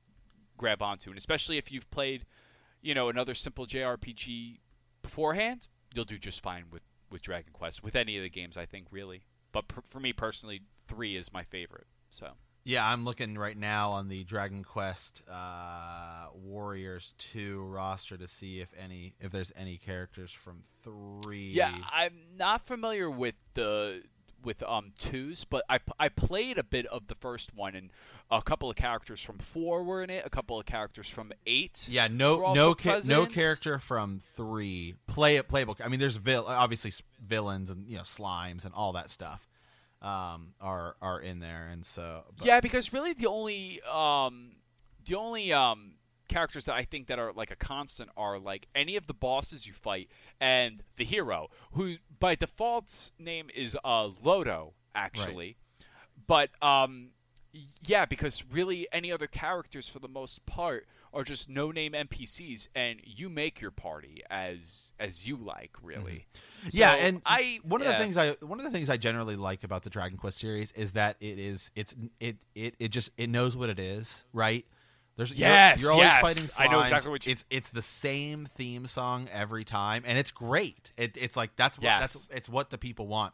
grab onto, and especially if you've played, you know, another simple J R P G beforehand, you'll do just fine with, with Dragon Quest, with any of the games, I think, really. But per, for me personally, three is my favorite. So Yeah, I'm looking right now on the Dragon Quest uh, Warriors two roster to see if any if there's any characters from three. yeah, I'm not familiar with the with um twos, but I, I played a bit of the first one, and a couple of characters from four were in it, a couple of characters from eight. Yeah, were no, also no, ca- no present. character from three play playable. I mean, there's vil- obviously s- villains and you know slimes and all that stuff um, are are in there, and so but- Yeah, because really the only um, the only um, characters that I think that are like a constant are like any of the bosses you fight and the hero, who by default's name is uh, Lodo, actually. But um, yeah, because really any other characters for the most part are just no-name N P Cs, and you make your party as as you like, really. So yeah, and I one of yeah. the things I one of the things I generally like about the Dragon Quest series is that it is it's it it it just it knows what it is, right? There's Yes, you're, you're always yes. fighting slimes. I know exactly what you- it's it's the same theme song every time, and it's great. It, it's like that's what Yes. that's it's what the people want.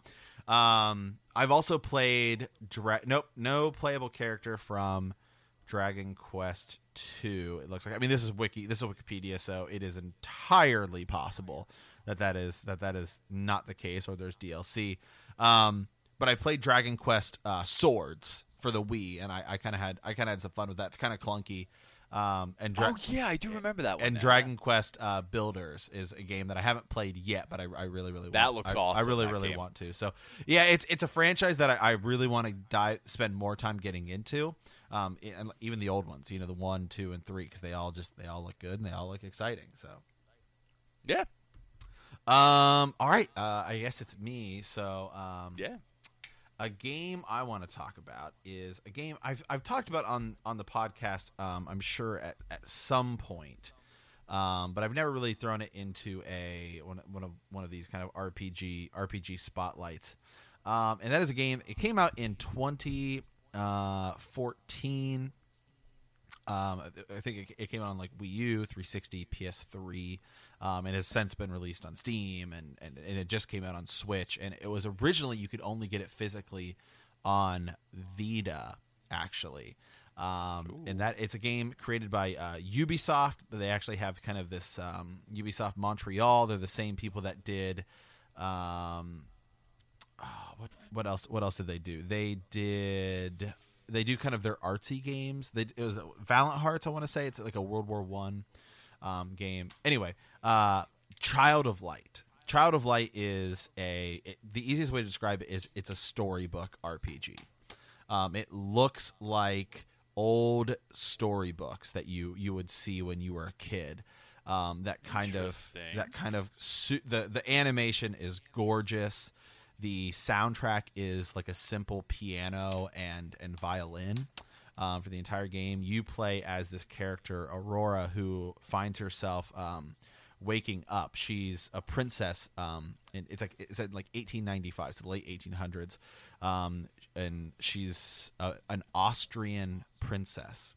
Um, I've also played Dra- nope, no playable character from Dragon Quest two. It looks like I mean this is wiki this is Wikipedia, so it is entirely possible that that is that that is not the case, or there's D L C. Um, but I played Dragon Quest uh, Swords for the Wii, and I, I kind of had I kind of had some fun with that. It's kind of clunky. Um, and Dra- Oh yeah, I do remember that one. and now. Dragon Quest uh, Builders is a game that I haven't played yet, but I, I really, really That want. looks I, awesome, I really, that really game. want to. So yeah, it's it's a franchise that I, I really want to dive, spend more time getting into. Um, and even the old ones, you know, the one, two, and three, because they all just they all look good and they all look exciting. So Yeah, um, all right, uh, I guess it's me. So um, yeah. a game I want to talk about is a game I've I've talked about on on the podcast. Um, I'm sure at at some point, Um, but I've never really thrown it into a one, one of one of these kind of R P G R P G spotlights. Um, and that is a game. It came out in twenty fourteen. Um, I think it, it came out on like Wii U, three sixty, P S three, um, and has since been released on Steam, and, and, and it just came out on Switch. And it was originally you could only get it physically on Vita, actually. Um, and that it's a game created by uh, Ubisoft. They actually have kind of this um, Ubisoft Montreal. They're the same people that did. Um, oh, what what else? What else did they do? They did. They do kind of their artsy games. They, it was Valiant Hearts, I want to say. It's like a World War One um, game. Anyway, uh, Child of Light. Child of Light is a it, the easiest way to describe it is it's a storybook R P G. Um, it looks like old storybooks that you you would see when you were a kid. Um, that kind of that kind of su- the the animation is gorgeous. The soundtrack is like a simple piano and and violin um, for the entire game. You play as this character Aurora, who finds herself um, waking up. She's a princess. Um, and it's like it's at like eighteen ninety-five, so the late eighteen hundreds, um, and she's a, an Austrian princess.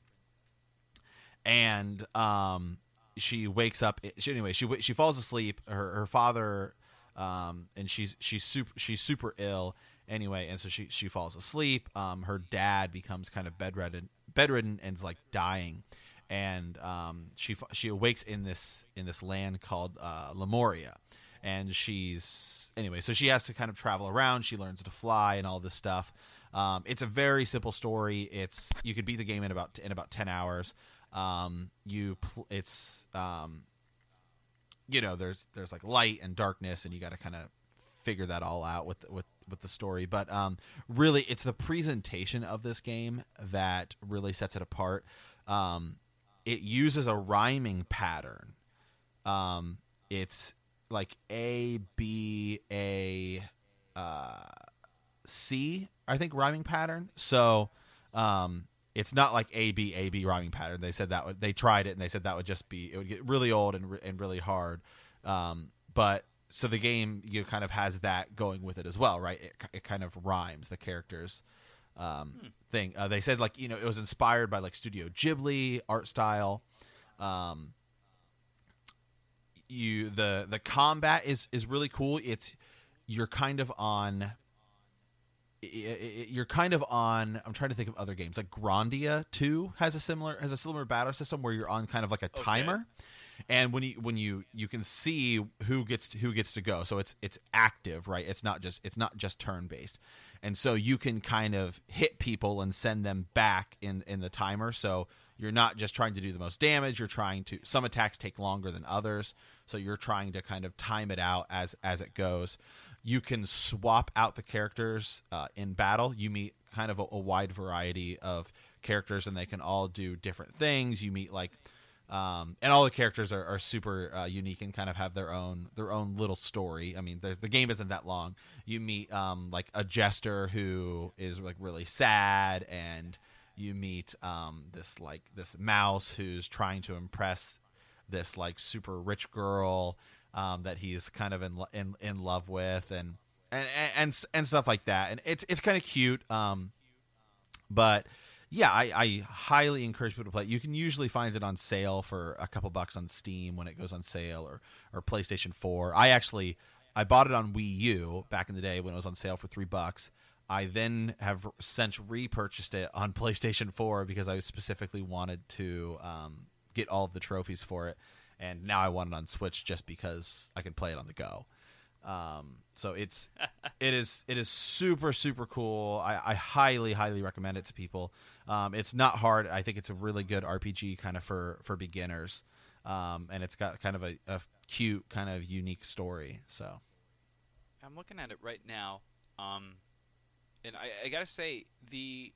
And um, she wakes up. She, anyway, she she falls asleep. Her her father. Um, and she's she's super she's super ill anyway, and so she she falls asleep. Um, her dad becomes kind of bedridden bedridden and is like dying, and um, she she awakes in this in this land called uh, Lemuria, and she's anyway. So she has to kind of travel around. She learns to fly and all this stuff. Um, it's a very simple story. It's you could beat the game in about in about ten hours. Um, you pl- it's um, you know, there's there's like light and darkness, and you got to kind of figure that all out with with with the story. But um, really, it's the presentation of this game that really sets it apart. Um, it uses a rhyming pattern. Um, it's like A B A uh, C, I think, rhyming pattern. So um, it's not like A B A B rhyming pattern. They said that would, they tried it and they said that would just be, it would get really old and re- and really hard. Um, but so the game, you know, kind of has that going with it as well, right? It, it kind of rhymes the characters um, hmm. thing. Uh, they said like, you know, it was inspired by like Studio Ghibli art style. Um, you the the combat is is really cool. It's you're kind of on. You're kind of on. I'm trying to think of other games. Like Grandia two has a similar has a similar battle system where you're on kind of like a timer, okay. And when you when you you can see who gets to, who gets to go. So it's it's active, right? It's not just it's not just turn based, and so you can kind of hit people and send them back in in the timer. So you're not just trying to do the most damage. You're trying to. Some attacks take longer than others, so you're trying to kind of time it out as as it goes. You can swap out the characters uh, in battle. You meet kind of a, a wide variety of characters, and they can all do different things. You meet like, um, and all the characters are, are super uh, unique and kind of have their own their own little story. I mean, the game isn't that long. You meet um, like a jester who is like really sad, and you meet um, this like this mouse who's trying to impress this like super rich girl. Um, that he's kind of in, in in love with, and and and and stuff like that, and it's it's kind of cute. Um, but yeah, I, I highly encourage people to play it. You can usually find it on sale for a couple bucks on Steam when it goes on sale, or or PlayStation four. I actually I bought it on Wii U back in the day when it was on sale for three bucks. I then have since repurchased it on PlayStation four because I specifically wanted to um, get all of the trophies for it. And now I want it on Switch just because I can play it on the go. Um, so it's it is it is super super cool. I, I highly highly recommend it to people. Um, it's not hard. I think it's a really good R P G kind of for for beginners, um, and it's got kind of a, a cute kind of unique story. So I'm looking at it right now, um, and I, I gotta say the.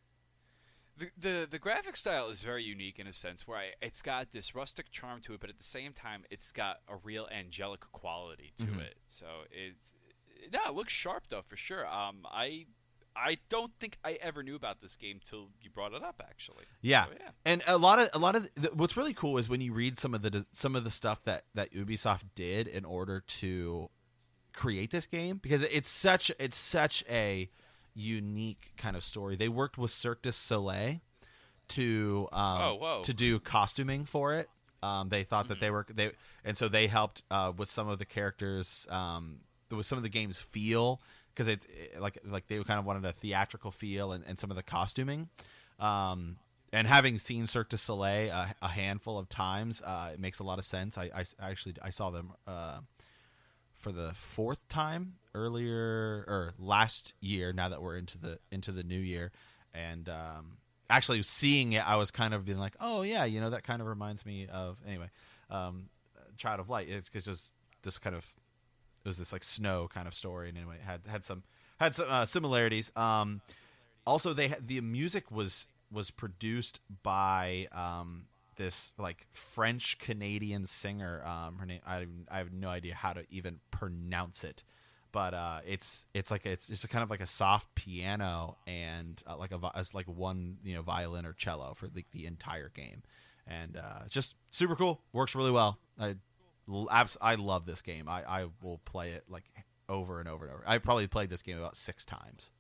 The, the the graphic style is very unique in a sense where I, it's got this rustic charm to it, but at the same time it's got a real angelic quality to mm-hmm. it. So it's no, it looks sharp though for sure. Um, I I don't think I ever knew about this game till you brought it up, actually. Yeah, So, yeah. and a lot of a lot of the, what's really cool is when you read some of the some of the stuff that that Ubisoft did in order to create this game, because it's such it's such a unique kind of story. They worked with Cirque du Soleil to um, oh, whoa. to do costuming for it. Um, they thought Mm-hmm. that they were they and so they helped uh, with some of the characters, um, with some of the game's feel, because it, it like like they kind of wanted a theatrical feel and, and some of the costuming. Um, and having seen Cirque du Soleil a, a handful of times, uh, it makes a lot of sense. I, I actually I saw them uh, for the fourth time earlier or last year. Now that we're into the into the new year, and um, actually seeing it, I was kind of being like, oh yeah, you know, that kind of reminds me of anyway, um, Child of Light. It's, it's just this kind of it was this like snow kind of story, and anyway, it had had some had some uh, similarities. Um, also, they had, the music was was produced by um, this like French Canadian singer. Um, her name I I have no idea how to even pronounce it, but uh, it's it's like it's it's a kind of like a soft piano and uh, like a it's like one you know violin or cello for like the entire game, and uh, it's just super cool. Works really well. I I love this game. I, I will play it like over and over and over. I probably played this game about six times.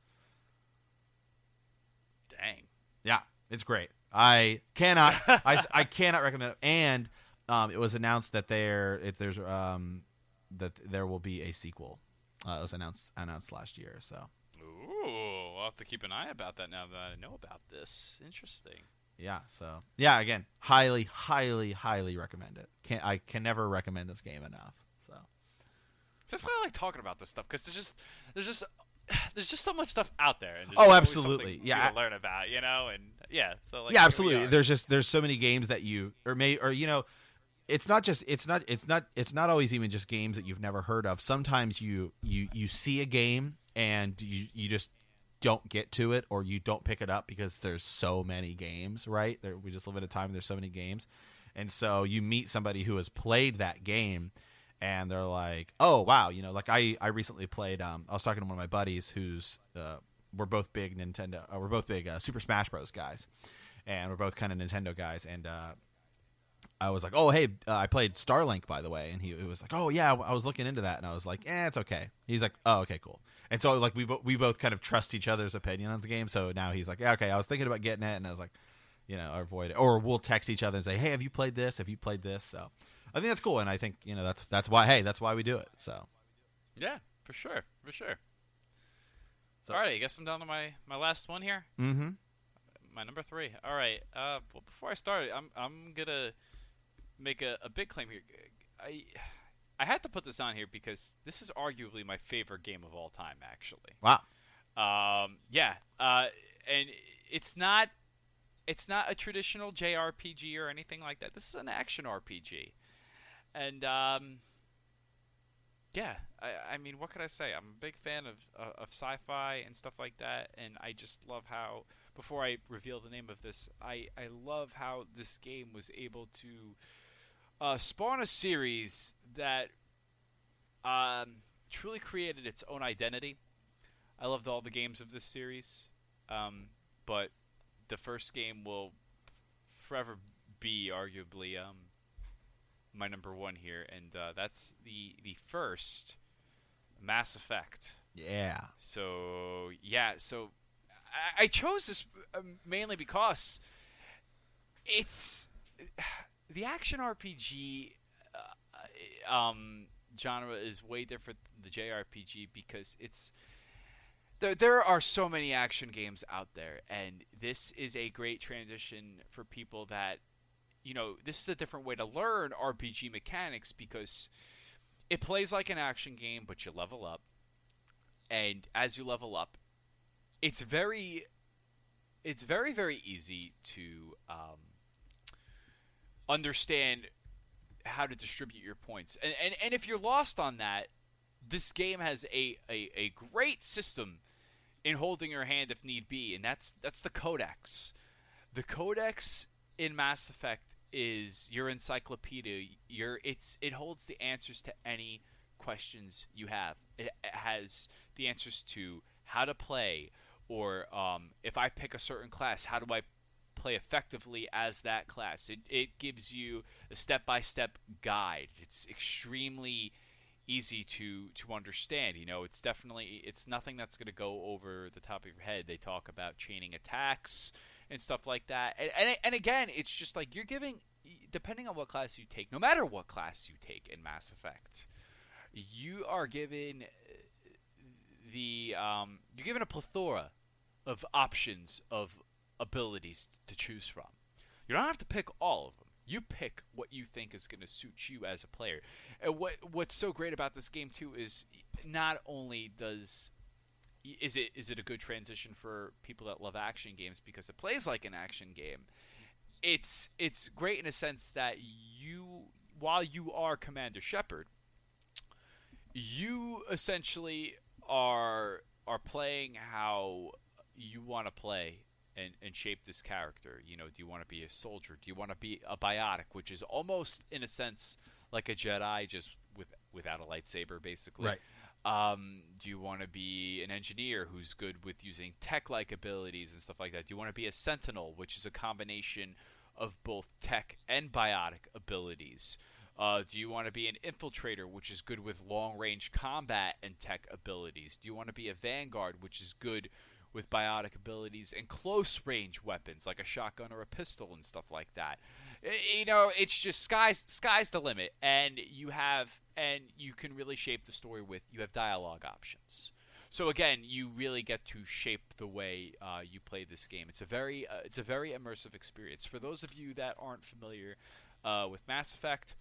Dang. Yeah, it's great. I cannot I, I cannot recommend it. And um, it was announced that there if there's um that there will be a sequel. Uh, it was announced announced last year. So. Ooh, I'll have to keep an eye about that now that I know about this. Interesting. Yeah, so yeah, again, highly, highly, highly recommend it. Can I can never recommend this game enough. So that's why I like talking about this stuff, because there's just there's just there's just so much stuff out there. And there's oh, always absolutely, something yeah, to learn about, you know, and yeah, so like, yeah, absolutely. There's just there's so many games that you or may or you know, it's not just it's not it's not it's not always even just games that you've never heard of. Sometimes you you you see a game and you you just don't get to it, or you don't pick it up because there's so many games, right? There, we just live in a time where there's so many games. And so you meet somebody who has played that game and they're like, oh, wow. You know, like I, I recently played, um, I was talking to one of my buddies who's, uh, we're both big Nintendo, uh, we're both big uh, Super Smash Bros. Guys. And we're both kind of Nintendo guys. And, uh, I was like, oh, hey, uh, I played Starlink, by the way. And he, he was like, oh, yeah, I was looking into that. And I was like, eh, it's okay. He's like, oh, okay, cool. And so, like, we, bo- we both kind of trust each other's opinion on the game. So now he's like, yeah, okay, I was thinking about getting it. And I was like, you know, avoid it. Or we'll text each other and say, hey, have you played this? Have you played this? So I think that's cool. And I think, you know, that's that's why, hey, that's why we do it. So. Yeah, for sure. For sure. So, all right, I guess I'm down to my, my last one here. Mm-hmm. My number three. All right. Uh, well, before I start, I'm I'm gonna make a, a big claim here. I I had to put this on here because this is arguably my favorite game of all time, actually. Wow. Um, yeah. Uh, and it's not it's not a traditional J R P G or anything like that. This is an action R P G, and um, yeah. I I mean, what could I say? I'm a big fan of uh, of sci-fi and stuff like that, and I just love how. Before I reveal the name of this, I I love how this game was able to Uh, spawn a series that um, truly created its own identity. I loved all the games of this series, um, but the first game will forever be arguably um, my number one here, and uh, that's the the first Mass Effect. Yeah. So yeah, so I, I chose this uh, mainly because it's. The action R P G uh, um, genre is way different than the J R P G because it's there. There are so many action games out there, and this is a great transition for people that you know. This is a different way to learn R P G mechanics because it plays like an action game, but you level up, and as you level up, it's very, it's very very easy to. Um, understand how to distribute your points. And, and and if you're lost on that, this game has a, a, a great system in holding your hand if need be, and that's that's the Codex. The Codex in Mass Effect is your encyclopedia. Your it's it holds the answers to any questions you have. It, it has the answers to how to play, or um, if I pick a certain class, how do I play effectively as that class? It, it gives you a step-by-step guide. It's extremely easy to to understand. You know, it's definitely it's nothing that's going to go over the top of your head. They talk about chaining attacks and stuff like that. And, and and again, it's just like you're giving, depending on what class you take, no matter what class you take in Mass Effect, you are given the um, you're given a plethora of options of abilities to choose from. You don't have to pick all of them. You pick what you think is going to suit you as a player. And what what's so great about this game too is not only does is it is it a good transition for people that love action games because it plays like an action game. It's it's great in a sense that you, while you are Commander Shepard, you essentially are are playing how you want to play and, and shape this character. You know, do you want to be a soldier? Do you want to be a biotic, which is almost in a sense like a Jedi, just with without a lightsaber, basically. Right. Um, do you want to be an engineer who's good with using tech-like abilities and stuff like that? Do you want to be a sentinel, which is a combination of both tech and biotic abilities? Uh, do you want to be an infiltrator, which is good with long-range combat and tech abilities? Do you want to be a vanguard, which is good with biotic abilities and close-range weapons, like a shotgun or a pistol and stuff like that? You know, it's just sky's sky's the limit, and you have and you can really shape the story with you have dialogue options. So again, you really get to shape the way uh, you play this game. It's a very uh, it's a very immersive experience. For those of you that aren't familiar uh, with Mass Effect,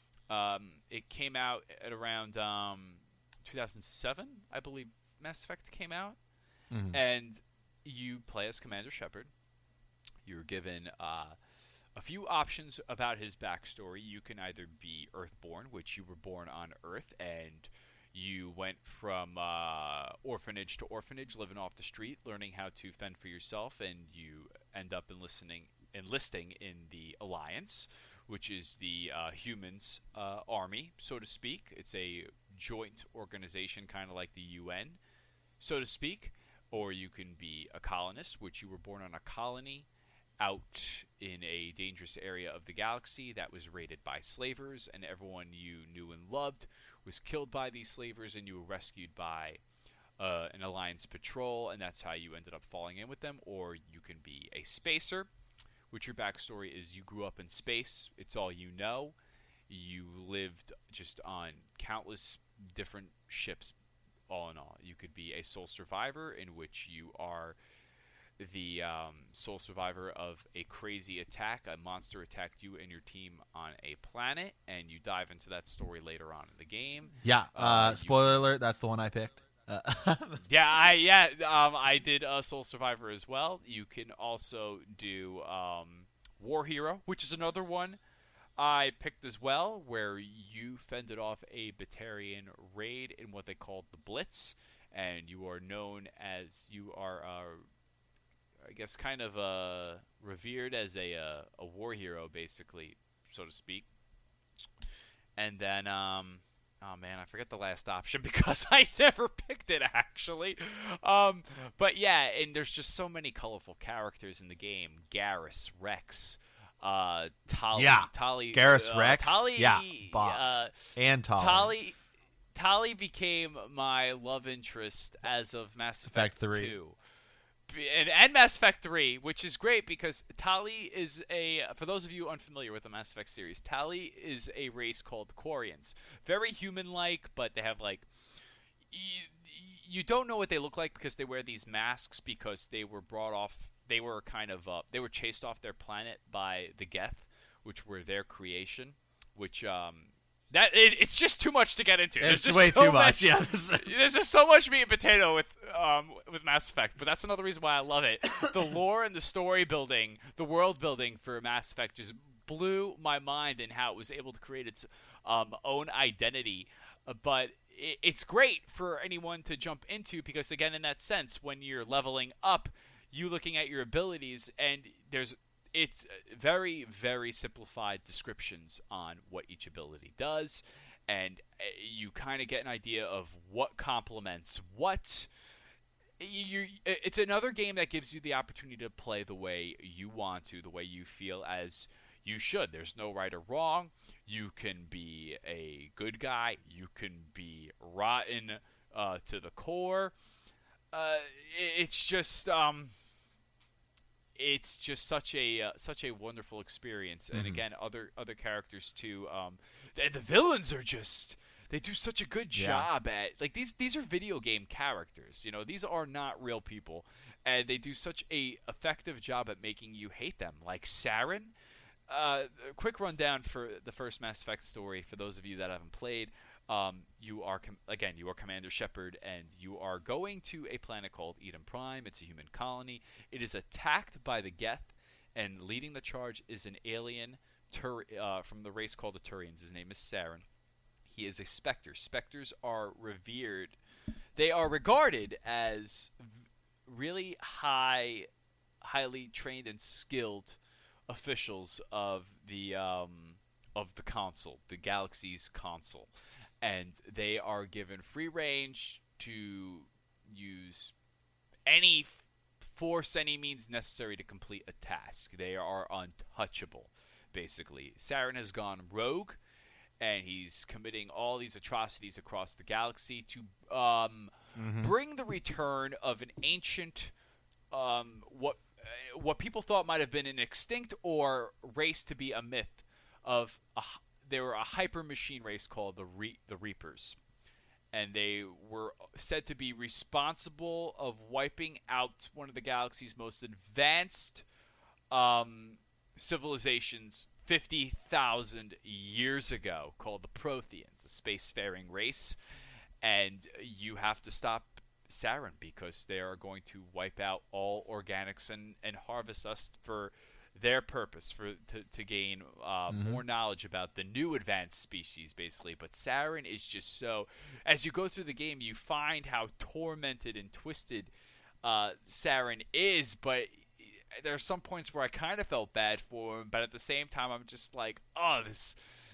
um, it came out at around um, two thousand seven, I believe. Mass Effect came out, Mm-hmm. and you play as Commander Shepard. You're given uh, a few options about his backstory. You can either be Earthborn, which you were born on Earth, and you went from uh, orphanage to orphanage, living off the street, learning how to fend for yourself, and you end up enlisting, enlisting in the Alliance, which is the uh, humans' uh, army, so to speak. It's a joint organization, kind of like the U N, so to speak. Or you can be a colonist, which you were born on a colony out in a dangerous area of the galaxy that was raided by slavers, and everyone you knew and loved was killed by these slavers, and you were rescued by uh, an Alliance patrol, and that's how you ended up falling in with them. Or you can be a spacer, which your backstory is you grew up in space. It's all you know. You lived just on countless different ships. All in all, you could be a sole survivor, in which you are the um, sole survivor of a crazy attack. A monster attacked you and your team on a planet, and you dive into that story later on in the game. Yeah. Uh, Uh, you- spoiler alert. That's the one I picked. Uh, Yeah, I yeah, um, I did uh, Soul Survivor as well. You can also do um, War Hero, which is another one I picked as well, where you fended off a Batarian raid in what they called the Blitz, and you are known as you are, uh, I guess, kind of uh, revered as a uh, a war hero, basically, so to speak. And then, um, oh man, I forget the last option because I never picked it actually. Um, but yeah, and there's just so many colorful characters in the game: Garrus, Rex. Uh, Tali, Yeah. Tali, Garrus uh, Rex. Tali, Yeah, boss. Uh, and Tali. Tali, Tali became my love interest as of Mass Effect, Effect three. two. B- And, and Mass Effect three, which is great because Tali is a, for those of you unfamiliar with the Mass Effect series, Tali is a race called Quarians. Very human-like, but they have like, you, you don't know what they look like because they wear these masks because they were brought off, they were kind of, uh, they were chased off their planet by the Geth, which were their creation, which, um, that it, it's just too much to get into. There's It's just way so too much. Yeah. this is- There's just so much meat and potato with um with Mass Effect, but that's another reason why I love it. The lore and the story building, the world building for Mass Effect just blew my mind in how it was able to create its um own identity. Uh, but it, it's great for anyone to jump into because, again, in that sense, when you're leveling up, you looking at your abilities, and there's it's very, very simplified descriptions on what each ability does, and you kind of get an idea of what complements what, you, it's another game that gives you the opportunity to play the way you want to, the way you feel as you should. There's no right or wrong. You can be a good guy. You can be rotten uh, to the core. Uh, it's just, um, it's just such a uh, such a wonderful experience. And Mm-hmm. again, other other characters too. Um, and the villains are just. They do such a good Yeah. job at like these. These are video game characters, you know. These are not real people, and they do such a effective job at making you hate them. Like Saren. Uh, a quick rundown for the first Mass Effect story for those of you that haven't played. Um, you are com- again, you are Commander Shepard, and you are going to a planet called Eden Prime. It's a human colony. It is attacked by the Geth, and leading the charge is an alien Tur- uh, from the race called the Turians. His name is Saren. He is a Spectre. Spectres are revered. They are regarded as v- really high, highly trained and skilled officials of the um, of the console, the Galaxy's console, and they are given free range to use any f- force, any means necessary to complete a task. They are untouchable, basically. Saren has gone rogue, and he's committing all these atrocities across the galaxy to um, Mm-hmm. bring the return of an ancient, um, what uh, what people thought might have been an extinct or race to be a myth of a, h- they were a hyper machine race called the Re- the Reapers, and they were said to be responsible of wiping out one of the galaxy's most advanced um, civilizations fifty thousand years ago, called the Protheans, a spacefaring race. And you have to stop Saren because they are going to wipe out all organics and, and harvest us for their purpose, for to, to gain uh, Mm-hmm. more knowledge about the new advanced species, basically. But Saren is just so... As you go through the game, you find how tormented and twisted uh, Saren is, but there are some points where I kind of felt bad for him, but at the same time, I'm just like, oh, this...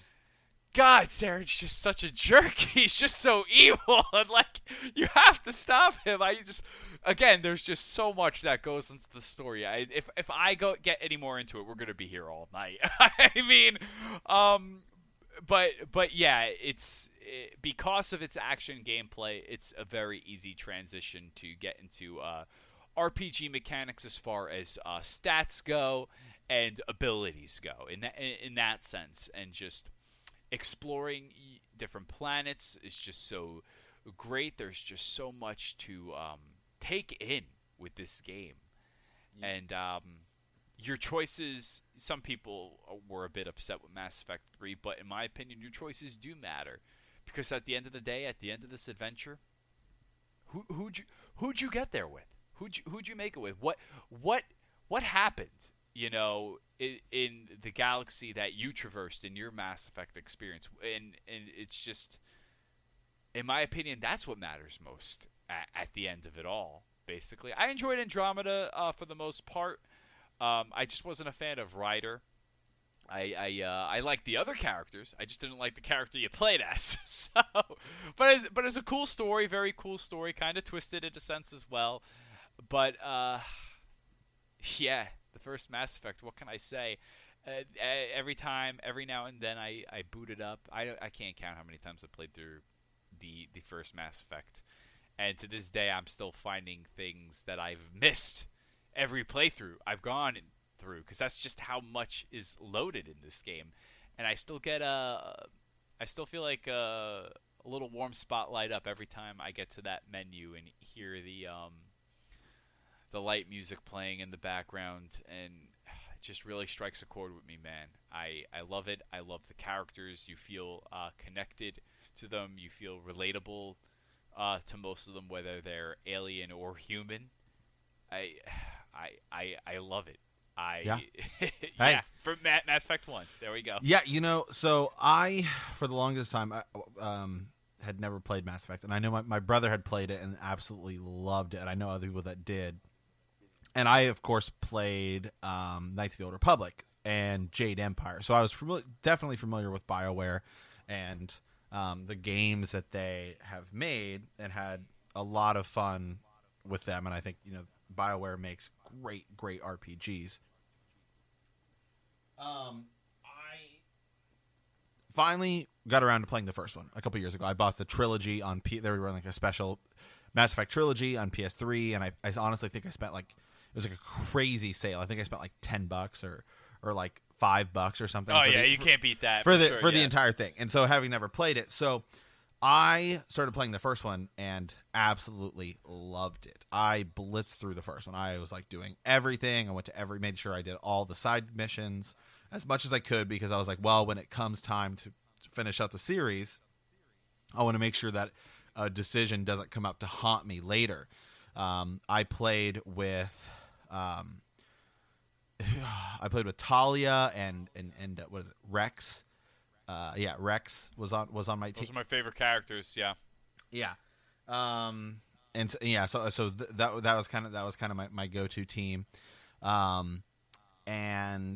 God, Saren's just such a jerk. He's just so evil, and like you have to stop him. I just, again, there's just so much that goes into the story. I, if if I go get any more into it, we're gonna be here all night. I mean, um, but but yeah, it's it, because of its action gameplay, it's a very easy transition to get into uh, R P G mechanics as far as uh, stats go and abilities go. In that in, in that sense, and just exploring different planets is just so great. There's just so much to um, take in with this game. Yeah. And um, your choices, some people were a bit upset with Mass Effect three, but in my opinion, your choices do matter. Because at the end of the day, at the end of this adventure, who, who'd, you, who'd you get there with? Who'd you, who'd you make it with? What, what, what happened? You know, in, in the galaxy that you traversed in your Mass Effect experience, and and it's just, in my opinion, that's what matters most at, at the end of it all. Basically, I enjoyed Andromeda uh, for the most part. Um, I just wasn't a fan of Ryder. I I uh, I liked the other characters. I just didn't like the character you played as. so, but it's, but it's a cool story, very cool story, kind of twisted in a sense as well. But uh, yeah. The first Mass Effect, what can I say? Uh, every time, every now and then, I, I boot it up. I, I can't count how many times I played through the the first Mass Effect. And to this day, I'm still finding things that I've missed every playthrough I've gone through. Because that's just how much is loaded in this game. And I still get a... I still feel like a, a little warm spot light up every time I get to that menu and hear the... Um, the light music playing in the background, and it just really strikes a chord with me, man. I, I love it. I love the characters. You feel uh, connected to them. You feel relatable uh, to most of them, whether they're alien or human. I I I, I love it. I Yeah. yeah. Hey. For Ma- Mass Effect one. There we go. Yeah, you know, so I, for the longest time, I, um, had never played Mass Effect, and I know my, my brother had played it and absolutely loved it, and I know other people that did. And I, of course, played um, Knights of the Old Republic and Jade Empire. So I was familiar, definitely familiar with BioWare and um, the games that they have made, and had a lot of fun with them, and I think you know BioWare makes great, great R P Gs. Um, I finally got around to playing the first one a couple years ago. I bought the trilogy on P. They were running like a special Mass Effect trilogy on P S three, and I, I honestly think I spent like it was like a crazy sale. I think I spent like ten bucks or or like five bucks or something. Oh for yeah, the, you for, can't beat that for, for the sure, for the yeah. entire thing. And so having never played it, so I started playing the first one and absolutely loved it. I blitzed through the first one. I was like doing everything. I went to every, made sure I did all the side missions as much as I could because I was like, well, when it comes time to finish out the series, I want to make sure that a decision doesn't come up to haunt me later. Um, I played with, um, I played with Talia and and and uh, what is it, Rex? Uh, yeah, Rex was on was on my team. Those are my favorite characters. Yeah, yeah, um, and so, yeah, so so th- that that was kind of that was kind of my, my go to team, um, and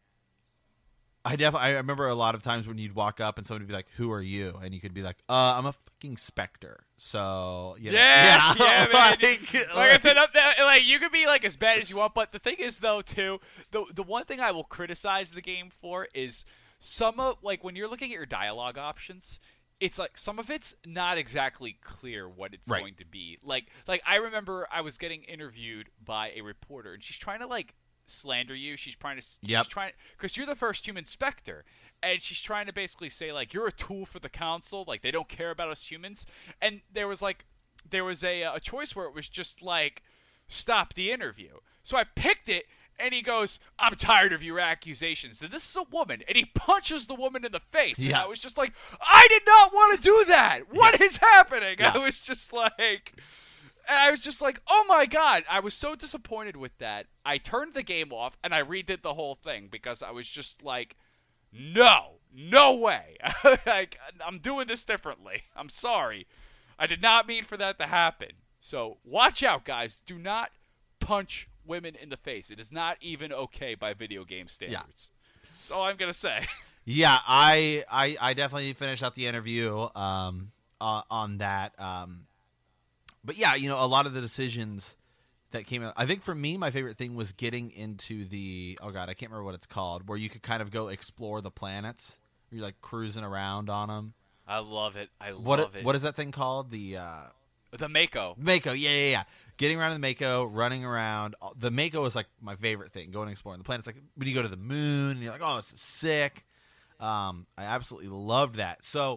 I definitely I remember a lot of times when you'd walk up and somebody would be like, "Who are you?" and you could be like, "Uh, I'm a fucking Spectre." So you know, yeah, yeah, yeah, man. like, like I said, up there, like you could be like as bad as you want, but the thing is though, too, the the one thing I will criticize the game for is some of like when you're looking at your dialogue options, it's like some of it's not exactly clear what it's Right. going to be. Like like I remember I was getting interviewed by a reporter, and she's trying to like slander you. She's trying to Yep. she's trying because you're the first human Spectre, and she's trying to basically say like you're a tool for the council. Like they don't care about us humans. And there was like there was a a choice where it was just like stop the interview. So I picked it. And he goes, I'm tired of your accusations. And this is a woman. And he punches the woman in the face. And Yeah. I was just like, I did not want to do that. What is happening? Yeah. I was just like, and I was just like, oh my God. I was so disappointed with that. I turned the game off and I redid the whole thing because I was just like, no, no way. Like, I'm doing this differently. I'm sorry. I did not mean for that to happen. So watch out, guys. Do not punch women in the face. It is not even okay by video game standards. Yeah. That's all I'm gonna say. Yeah, I, I I definitely finished out the interview um, uh, on that. Um, but yeah, you know, a lot of the decisions that came out. I think for me, my favorite thing was getting into the oh god, I can't remember what it's called, where you could kind of go explore the planets. You're like cruising around on them. I love it. I What love it. what is that thing called? The uh, the Mako. Mako, yeah, yeah, yeah. Getting around in the Mako, running around. The Mako is like my favorite thing. Going and exploring the planets. Like when you go to the moon, and you're like, oh, this is sick. Um, I absolutely loved that. So,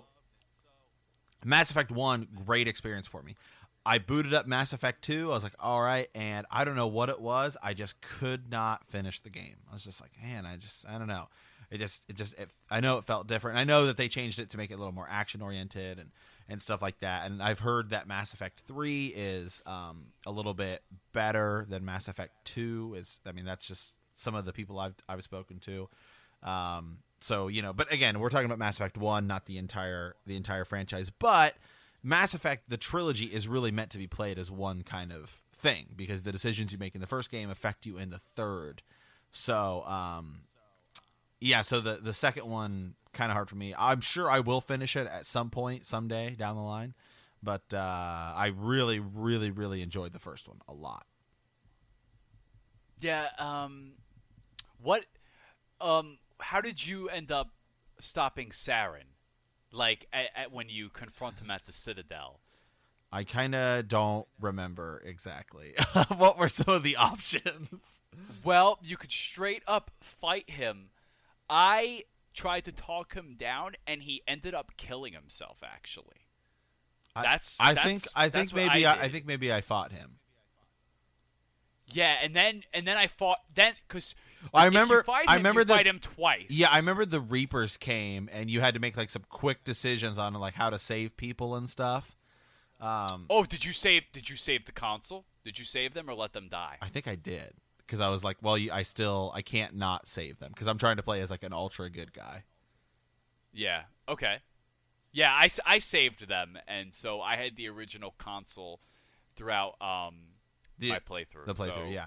Mass Effect one, great experience for me. I booted up Mass Effect two. I was like, all right, and I don't know what it was. I just could not finish the game. I was just like, man, I just, I don't know. It just, it just, it, I know it felt different. I know that they changed it to make it a little more action oriented and. and stuff like that. And I've heard that Mass Effect three is um, a little bit better than Mass Effect two. Is I mean, that's just some of the people I've I've spoken to. Um, so, you know, but again, we're talking about Mass Effect one, not the entire the entire franchise. But Mass Effect, the trilogy, is really meant to be played as one kind of thing because the decisions you make in the first game affect you in the third. So, um, yeah, so the, the second one, kind of hard for me. I'm sure I will finish it at some point, someday down the line. But uh, I really, really, really enjoyed the first one a lot. Yeah. Um. What? Um. How did you end up stopping Saren? Like at, at when you confront him at the Citadel. I kind of don't remember exactly. What were some of the options? Well, you could straight up fight him. I tried to talk him down, and he ended up killing himself. Actually, that's. I, I that's, think. I think maybe. I, I, I think maybe I fought him. Yeah, and then and then I fought then because I remember. If you fight him, I remember you the, fight him twice. Yeah, I remember the Reapers came, and you had to make like some quick decisions on like how to save people and stuff. Um, oh, did you save? Did you save the console? Did you save them or let them die? I think I did. Because I was like, well, you, I still, I can't not save them. Because I'm trying to play as like an ultra good guy. Yeah, okay. Yeah, I, I saved them, and so I had the original console throughout um, the, my playthrough. The playthrough, so. yeah.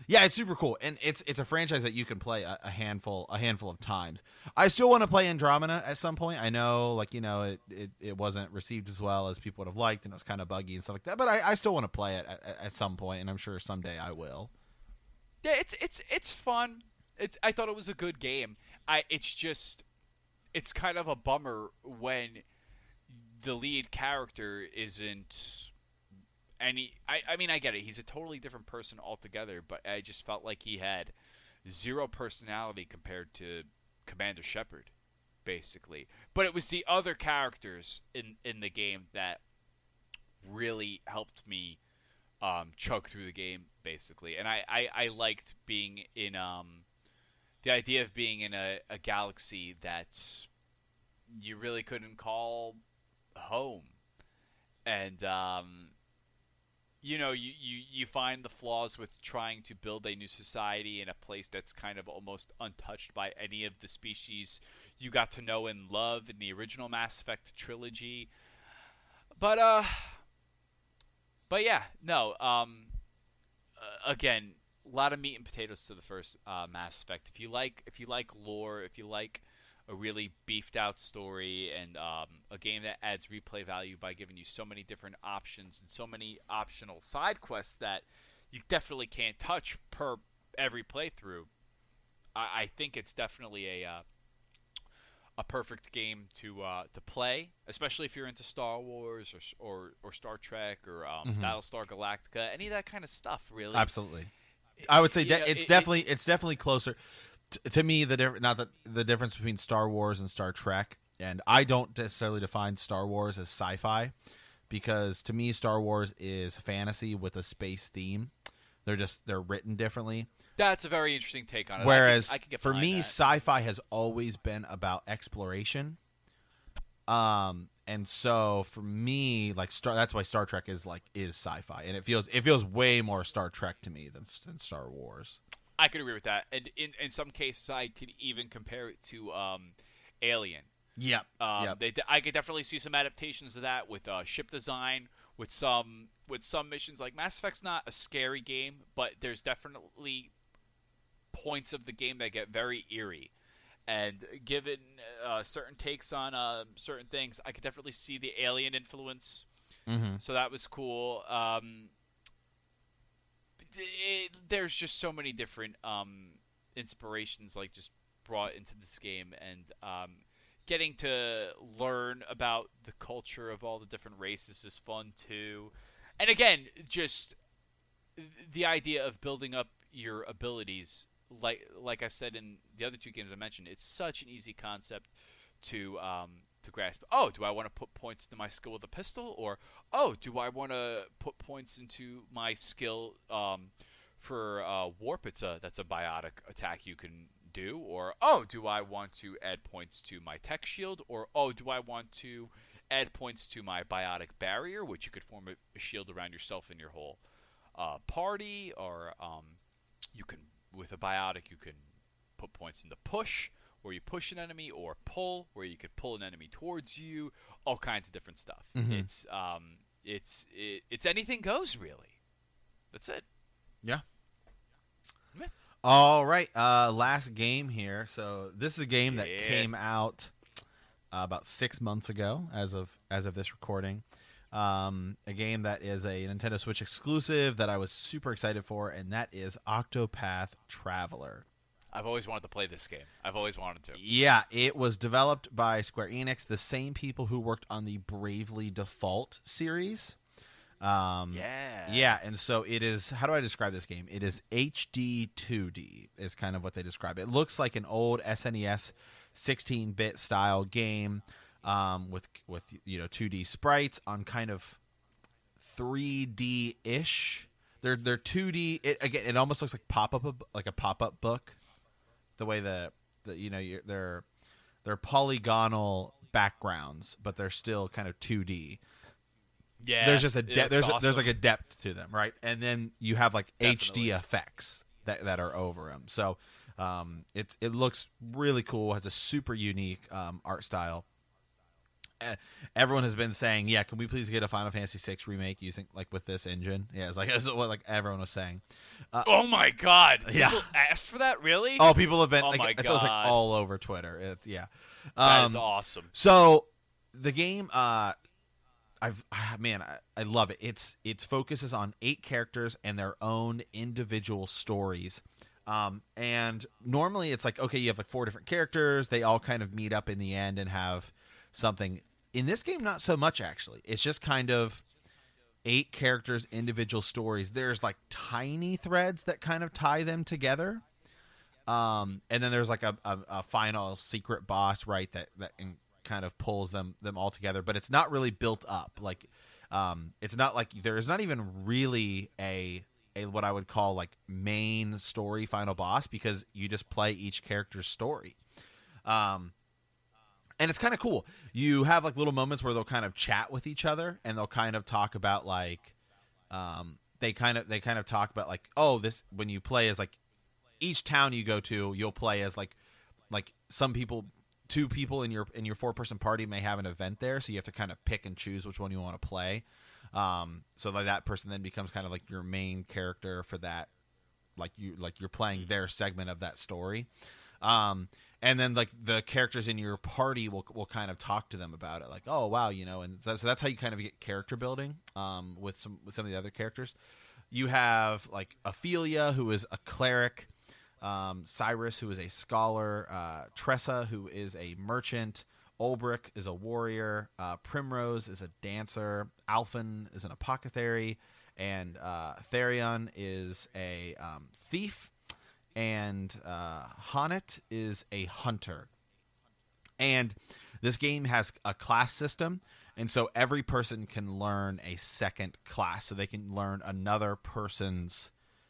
Yeah, it's super cool, and it's it's a franchise that you can play a, a handful a handful of times. I still want to play Andromeda at some point. I know, like you know, it, it, it wasn't received as well as people would have liked, and it was kind of buggy and stuff like that. But I, I still want to play it at, at some point, and I'm sure someday I will. Yeah, it's it's it's fun. It's I thought it was a good game. I it's just it's kind of a bummer when the lead character isn't any. I I mean I get it. He's a totally different person altogether, but I just felt like he had zero personality compared to Commander Shepard, basically. But it was the other characters in in the game that really helped me um, chug through the game, basically. And I, I, I liked being in um, the idea of being in a, a galaxy that you really couldn't call home. And, um, you know, you, you, you find the flaws with trying to build a new society in a place that's kind of almost untouched by any of the species you got to know and love in the original Mass Effect trilogy. But, uh... But yeah, no. Um, uh, again, a lot of meat and potatoes to the first uh, Mass Effect. If you like, if you like lore, if you like a really beefed out story, and um, a game that adds replay value by giving you so many different options and so many optional side quests that you definitely can't touch per every playthrough, I, I think it's definitely a uh, a perfect game to uh, to play, especially if you're into Star Wars or or, or Star Trek or um, mm-hmm. Battlestar Galactica, any of that kind of stuff. Really, absolutely. I would say de- know, it's it, definitely it, it's definitely closer to, to me. The diff- not the the difference between Star Wars and Star Trek, and I don't necessarily define Star Wars as sci-fi, because to me Star Wars is fantasy with a space theme. They're just they're written differently. That's a very interesting take on it. Whereas I can, I can get for me, that. sci-fi has always been about exploration. Um, and so for me, like Star, that's why Star Trek is like is sci-fi, and it feels it feels way more Star Trek to me than than Star Wars. I could agree with that, and in in some cases, I could even compare it to um, Alien. Yep. Um, yep. They, I could definitely see some adaptations of that with uh, ship design, with some with some missions. Like Mass Effect's not a scary game, but there's definitely points of the game that get very eerie, and given uh, certain takes on uh, certain things, I could definitely see the Alien influence. Mm-hmm. So that was cool. Um, it, there's just so many different um, inspirations, like just brought into this game, and um, getting to learn about the culture of all the different races is fun too. And again, just the idea of building up your abilities. Like like I said in the other two games I mentioned, it's such an easy concept to um, to grasp. Oh, do I want to put points into my skill with a pistol? Or, oh, do I want to put points into my skill um, for uh, warp? It's a, that's a biotic attack you can do. Or, oh, do I want to add points to my tech shield? Or, oh, do I want to add points to my biotic barrier, which you could form a, a shield around yourself and your whole uh, party? Or um, you can... with a biotic, you can put points into push, where you push an enemy, or pull, where you could pull an enemy towards you. All kinds of different stuff. Mm-hmm. It's um, it's it, it's anything goes, really. That's it. Yeah. yeah. All right. Uh, last game here. So this is a game that yeah. came out uh, about six months ago, as of as of this recording. Um, a game that is a Nintendo Switch exclusive that I was super excited for, and that is Octopath Traveler. I've always wanted to play this game. I've always wanted to. Yeah, it was developed by Square Enix, the same people who worked on the Bravely Default series. Um, yeah. Yeah, and so it is, how do I describe this game? It is H D two D is kind of what they describe it. It looks like an old S N E S sixteen-bit style game. Um, with with you know two D sprites on kind of three D ish. They're they're two D. It, again, it almost looks like pop up like a pop up book. The way that the you know you're, they're they're polygonal backgrounds, but they're still kind of two D. Yeah, there's just a de- there's awesome. a, there's like a depth to them, right? And then you have like Definitely. H D effects that that are over them. So um, it it looks really cool. Has a super unique um, art style. uh, everyone has been saying, yeah, can we please get a Final Fantasy six remake using like with this engine? Yeah, it's like that's what like everyone was saying. Uh, oh my god! Yeah. People asked for that, really? Oh, people have been. Oh like, my it's always, like God. all over Twitter. It's yeah. That Um, is awesome. So the game, uh, I've ah, man, I, I love it. It's its focuses on eight characters and their own individual stories. Um, and normally it's like, okay, you have like four different characters. They all kind of meet up in the end and have something. In this game, not so much actually. It's just kind of eight characters, individual stories. There's like tiny threads that kind of tie them together. Um, and then there's like a, a, a final secret boss, right? That, that in, kind of pulls them, them all together, but it's not really built up. Like, um, it's not like there's not even really a, a, what I would call like main story final boss, because you just play each character's story. Um, and it's kind of cool. You have like little moments where they'll kind of chat with each other, and they'll kind of talk about like, um, they kind of, they kind of talk about like, oh, this, when you play as like each town you go to, you'll play as like, like some people, two people in your, in your four person party may have an event there. So you have to kind of pick and choose which one you want to play. Um, so like that person then becomes kind of like your main character for that. Like you, like you're playing their segment of that story. Um, and then like the characters in your party will, will kind of talk to them about it. Like, oh wow, you know, and so that's how you kind of get character building, um, with some, with some of the other characters. You have like Ophelia, who is a cleric, um, Cyrus, who is a scholar, uh, Tressa, who is a merchant, Ulbrich is a warrior, uh, Primrose is a dancer, Alphen is an apothecary, and uh, Therion is a um, thief, and uh, Honnet is a hunter. And this game has a class system, and so every person can learn a second class, so they can learn another person's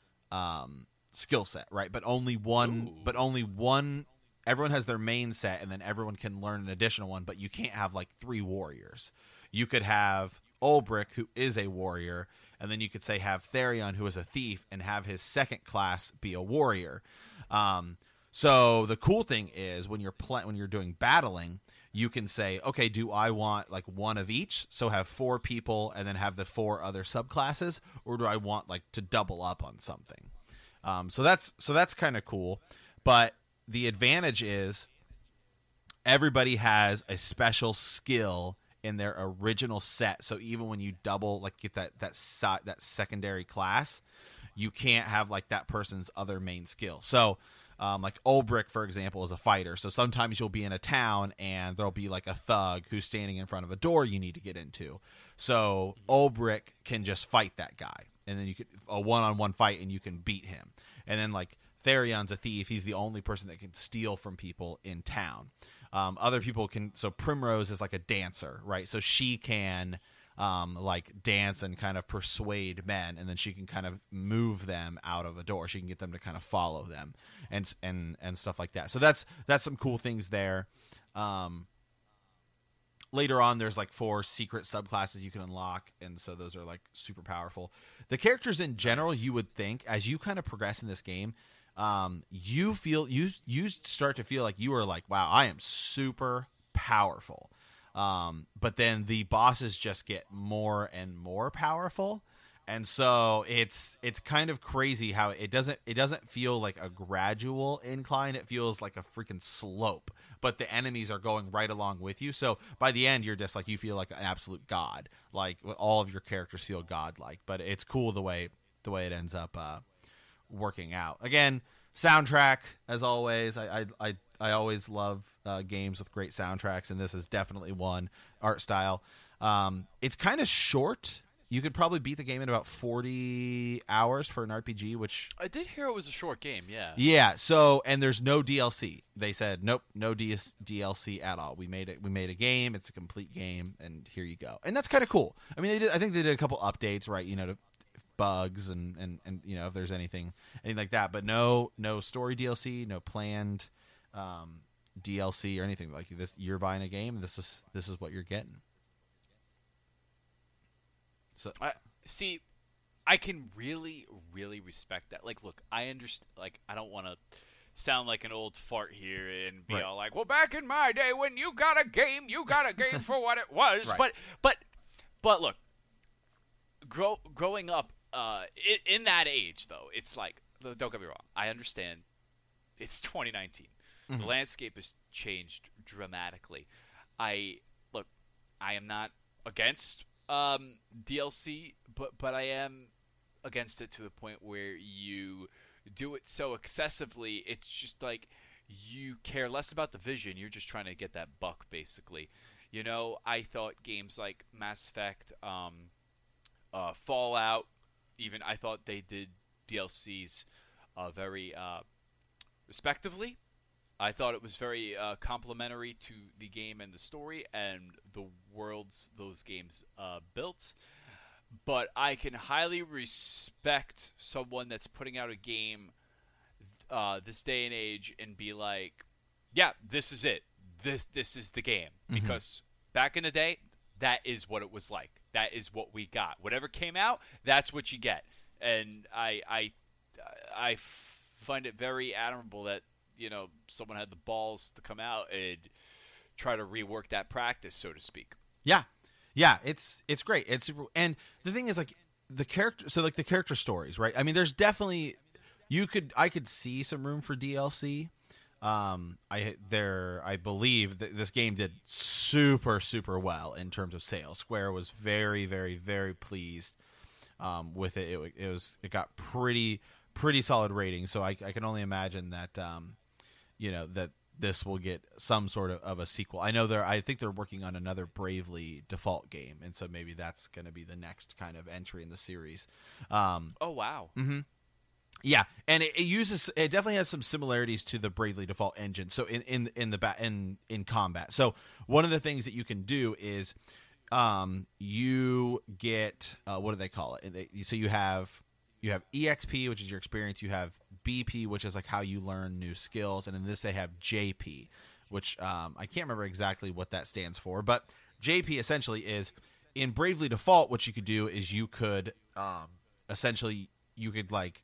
um, skill set, right? But only one. Ooh. But only one. Everyone has their main set, and then everyone can learn an additional one. But you can't have like three warriors. You could have Ulbrich, who is a warrior, and then you could say have Therion, who is a thief, and have his second class be a warrior. Um, so the cool thing is when you're pl- when you're doing battling, you can say, okay, do I want like one of each? So have four people and then have the four other subclasses, or do I want like to double up on something? Um, so that's so that's kind of cool. But the advantage is everybody has a special skill in their original set. So even when you double, like get that that si- that secondary class, you can't have like that person's other main skill. So um, like Ulbrich, for example, is a fighter. So sometimes you'll be in a town and there'll be like a thug who's standing in front of a door you need to get into. So Ulbrich can just fight that guy, and then you could a one-on-one fight and you can beat him. And then like Therion's a thief. He's the only person that can steal from people in town. Um, other people can. So Primrose is like a dancer, right? So she can um, like dance and kind of persuade men, and then she can kind of move them out of a door. She can get them to kind of follow them, and and and stuff like that. So that's that's some cool things there. Um, later on, there's like four secret subclasses you can unlock, and so those are like super powerful. The characters in general, you would think, as you kind of progress in this game, um, you feel you you start to feel like you are like, wow, I am super powerful. Um, but then the bosses just get more and more powerful, and so it's it's kind of crazy how it doesn't it doesn't feel like a gradual incline. It feels like a freaking slope. But the enemies are going right along with you. So by the end, you're just like, you feel like an absolute god. Like all of your characters feel godlike. But it's cool the way the way it ends up uh, working out. Again, soundtrack as always. I I I, I always love uh, games with great soundtracks, and this is definitely one. Art style. Um, it's kind of short. You could probably beat the game in about forty hours for an R P G, which I did hear it was a short game, yeah. Yeah, so and there's no D L C. They said nope, no D L C at all. We made it. We made a game. It's a complete game, and here you go. And that's kind of cool. I mean, they did. I think they did a couple updates, right? You know, to bugs and, and, and you know if there's anything anything like that. But no no story D L C, no planned um, D L C or anything like this. You're buying a game. And this is this is what you're getting. So I see. I can really, really respect that. Like, look, I understand. Like, I don't want to sound like an old fart here and be Right. all like, "Well, back in my day, when you got a game, you got a game for what it was." Right. But but but look, grow, growing up uh, in, in that age, though, it's like, don't get me wrong, I understand. It's twenty nineteen. Mm-hmm. The landscape has changed dramatically. I look, I am not against um, D L C, but but I am against it to the point where you do it so excessively. It's just like you care less about the vision. You're just trying to get that buck, basically. You know, I thought games like Mass Effect, um, uh, Fallout, even I thought they did D L Cs uh, very uh, respectively. I thought it was very uh, complimentary to the game and the story and the worlds those games uh, built. But I can highly respect someone that's putting out a game uh, this day and age and be like, yeah, this is it. This this is the game. Mm-hmm. Because back in the day, that is what it was like. That is what we got. Whatever came out, that's what you get. And I I I find it very admirable that, you know, someone had the balls to come out and try to rework that practice, so to speak. Yeah. Yeah, it's it's great. It's super, and the thing is, like, the character so like the character stories, right? I mean, there's definitely you could I could see some room for D L C. Um I there I believe that this game did super super well in terms of sales. Square was very very very pleased um with it. It, it was it got pretty pretty solid ratings, so I, I can only imagine that um you know that this will get some sort of, of a sequel. I know they're I think they're working on another Bravely Default game, and so maybe that's going to be the next kind of entry in the series. Um, Oh, wow. mm-hmm. Yeah, and it, it uses it definitely has some similarities to the Bravely Default engine. So in in in the ba- in in combat. So one of the things that you can do is um, you get uh, what do they call it? They, so you have you have E X P, which is your experience. You have B P, which is like how you learn new skills, and in this they have J P, which um, I can't remember exactly what that stands for, but J P essentially is in Bravely Default. What you could do is you could um, essentially you could like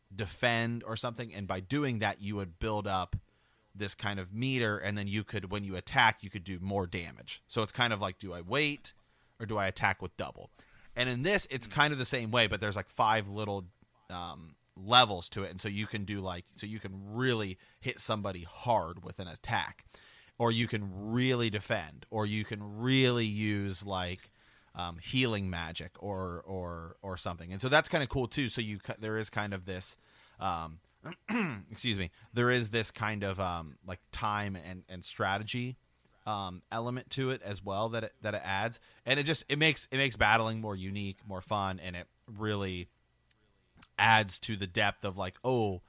defend or something, and by doing that you would build up this kind of meter, and then you could, when you attack, you could do more damage. So it's kind of like, do I wait or do I attack with double? And in this it's kind of the same way, but there's like five little um, levels to it, and so you can do like so you can really hit somebody hard with an attack, or you can really defend, or you can really use like um, healing magic or or or something. And so that's kind of cool too. So you there is kind of this um, excuse me there is this kind of um, like time and, and strategy um, element to it as well that it, that it adds, and it just it makes it makes battling more unique, more fun, and it really adds to the depth of like, oh,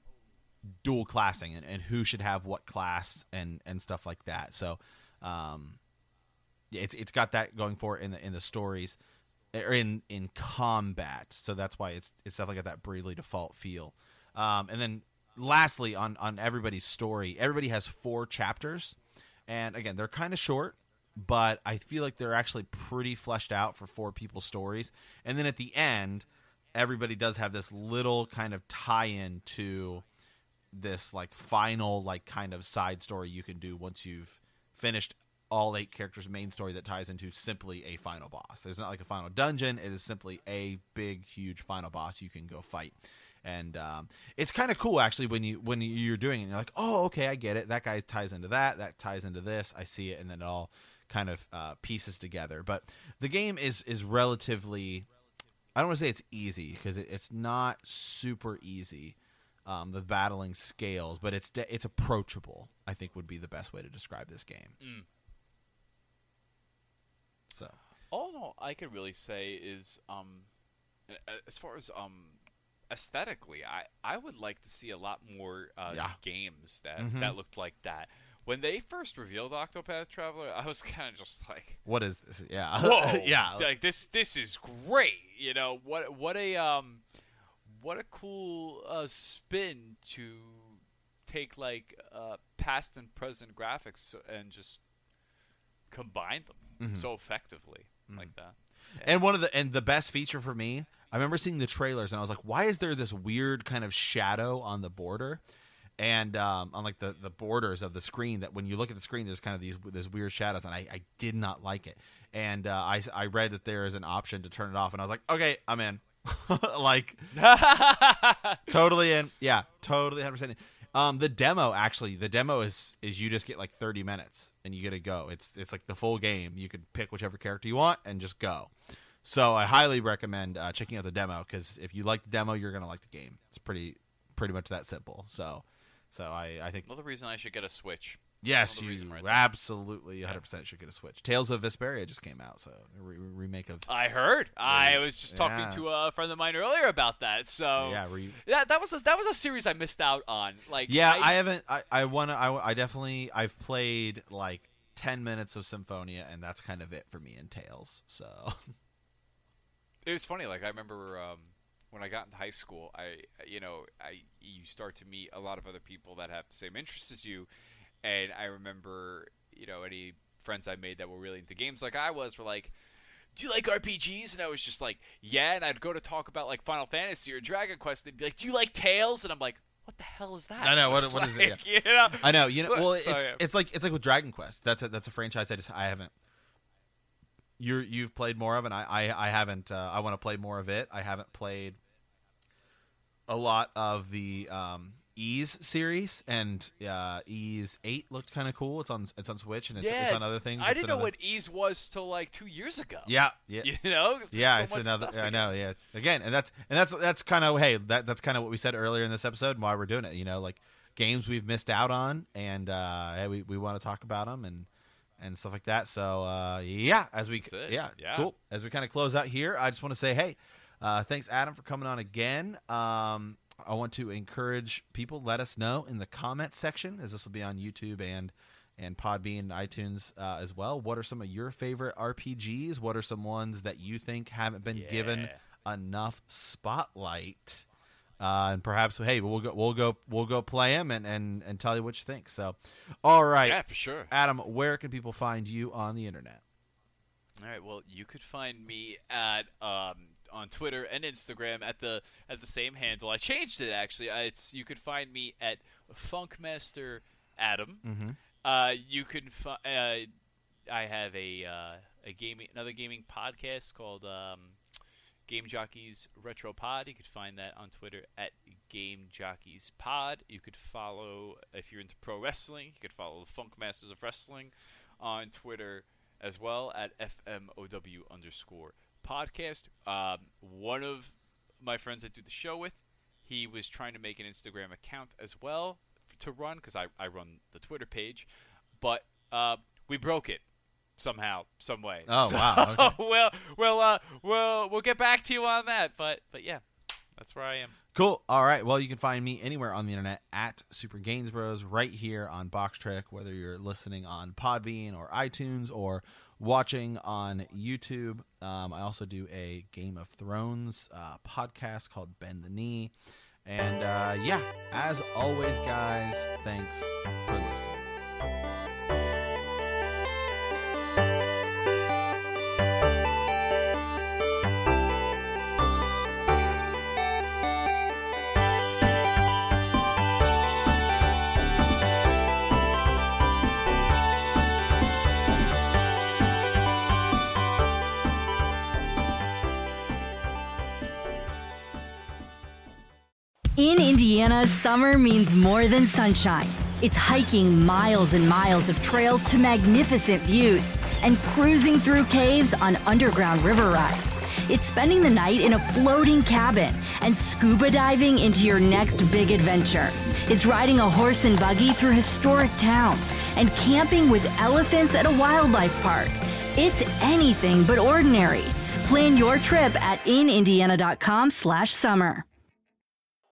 dual classing and, and who should have what class and and stuff like that. So um it's it's got that going for it in the in the stories or in in combat, so that's why it's it's definitely got that Bravely Default feel. Um and then lastly, on on everybody's story, everybody has four chapters, and again, they're kind of short, but I feel like they're actually pretty fleshed out for four people's stories. And then at the end, everybody does have this little kind of tie-in to this like final like kind of side story you can do once you've finished all eight characters' main story that ties into simply a final boss. There's not like a final dungeon. It is simply a big, huge final boss you can go fight. And um, it's kind of cool actually when you when you're doing it. And you're like, oh, okay, I get it. That guy ties into that. That ties into this. I see it, and then it all kind of uh, pieces together. But the game is is relatively, I don't want to say it's easy, because it, it's not super easy. Um, the battling scales, but it's de- it's approachable, I think would be the best way to describe this game. Mm. So All in all, I could really say is, um, as far as um, aesthetically, I, I would like to see a lot more uh, Yeah. games that, Mhm. that looked like that. When they first revealed Octopath Traveler, I was kind of just like, what is this? Yeah, "Whoa, yeah, Like this, this is great." You know what? What a um, what a cool uh, spin to take like uh, past and present graphics and just combine them Mhm. so effectively like that. And one of the and the best feature for me, I remember seeing the trailers and I was like, why is there this weird kind of shadow on the border? and um, on like the, the borders of the screen, that when you look at the screen, there's kind of these there's weird shadows, and I, I did not like it. And uh, I I read that there is an option to turn it off, and I was like, okay, I'm in. Like totally in. Yeah, totally one hundred percent in. Um, the demo actually, the demo is is you just get like thirty minutes and you get to go. It's it's like the full game. You could pick whichever character you want and just go. So I highly recommend uh, checking out the demo, because if you like the demo, you're gonna like the game. It's pretty pretty much that simple. So so I I think another reason I should get a Switch. Yes, you right absolutely one hundred percent should get a Switch. Tales of Vesperia just came out, so a re- remake of. I heard. I was just talking yeah. to a friend of mine earlier about that. So yeah, re- yeah, that was a, that was a series I missed out on. Like yeah, I, I haven't. I I want to. I, I definitely. I've played like ten minutes of Symphonia, and that's kind of it for me in Tales. So it was funny. Like I remember um, when I got into high school, I you know I you start to meet a lot of other people that have the same interests as you. And I remember, you know, any friends I made that were really into games like I was were like, do you like R P Gs? And I was just like, yeah. And I'd go to talk about like Final Fantasy or Dragon Quest. And they'd be like, do you like Tales? And I'm like, what the hell is that? I know. What, what like, is it? Yeah. You know? I know. You know. Well, it's so, yeah. it's like it's like with Dragon Quest. That's a that's a franchise I just I haven't. You're you've played more of, and I I, I haven't. Uh, I want to play more of it. I haven't played a lot of the. Um, Ys series, and uh, Ys eight looked kind of cool. It's on it's on Switch, and it's, yeah, it's on other things. I it's didn't another... know what Ys was till like two years ago. Yeah, yeah, you know, yeah. so it's another. I again. know. Yeah, it's, again, and that's and that's that's kind of hey, that that's kind of what we said earlier in this episode. And why we're doing it, you know, like games we've missed out on, and uh, hey, we we want to talk about them and and stuff like that. So uh, yeah, as we yeah, yeah, cool. As we kind of close out here, I just want to say hey, uh, thanks Adam for coming on again. Um, I want to encourage people, let us know in the comments section, as this will be on YouTube and and Podbean and iTunes uh, as well. What are some of your favorite R P Gs? What are some ones that you think haven't been yeah. given enough spotlight? Uh, and perhaps, hey, we'll go, we'll go, we'll go play them and, and, and tell you what you think. So, all right, yeah, for sure. Adam, where can people find you on the internet? All right, well, you could find me at um, on Twitter and Instagram at the at the same handle. I changed it actually. Uh, it's you could find me at Funkmaster Adam. Mm-hmm. Uh, you can fi- uh, I have a uh, a gaming another gaming podcast called um, Game Jockeys Retro Pod. You could find that on Twitter at Game Jockeys Pod. You could follow if you're into pro wrestling. You could follow the Funk Masters of Wrestling on Twitter as well at F M O W underscore podcast. Um, one of my friends I do the show with, he was trying to make an Instagram account as well to run, because I, I run the Twitter page, but uh, we broke it somehow, some way. Oh, so, wow. Okay. well, well, uh, we'll, we'll get back to you on that, but, but yeah, that's where I am. Cool. All right. Well, you can find me anywhere on the internet at Super Gains Bros, right here on Box Trek, whether you're listening on Podbean or iTunes or watching on YouTube. Um, I also do a Game of Thrones uh, podcast called Bend the Knee. And uh, yeah, as always, guys, thanks for listening. In Indiana, summer means more than sunshine. It's hiking miles and miles of trails to magnificent views and cruising through caves on underground river rides. It's spending the night in a floating cabin and scuba diving into your next big adventure. It's riding a horse and buggy through historic towns and camping with elephants at a wildlife park. It's anything but ordinary. Plan your trip at in indiana dot com slash summer.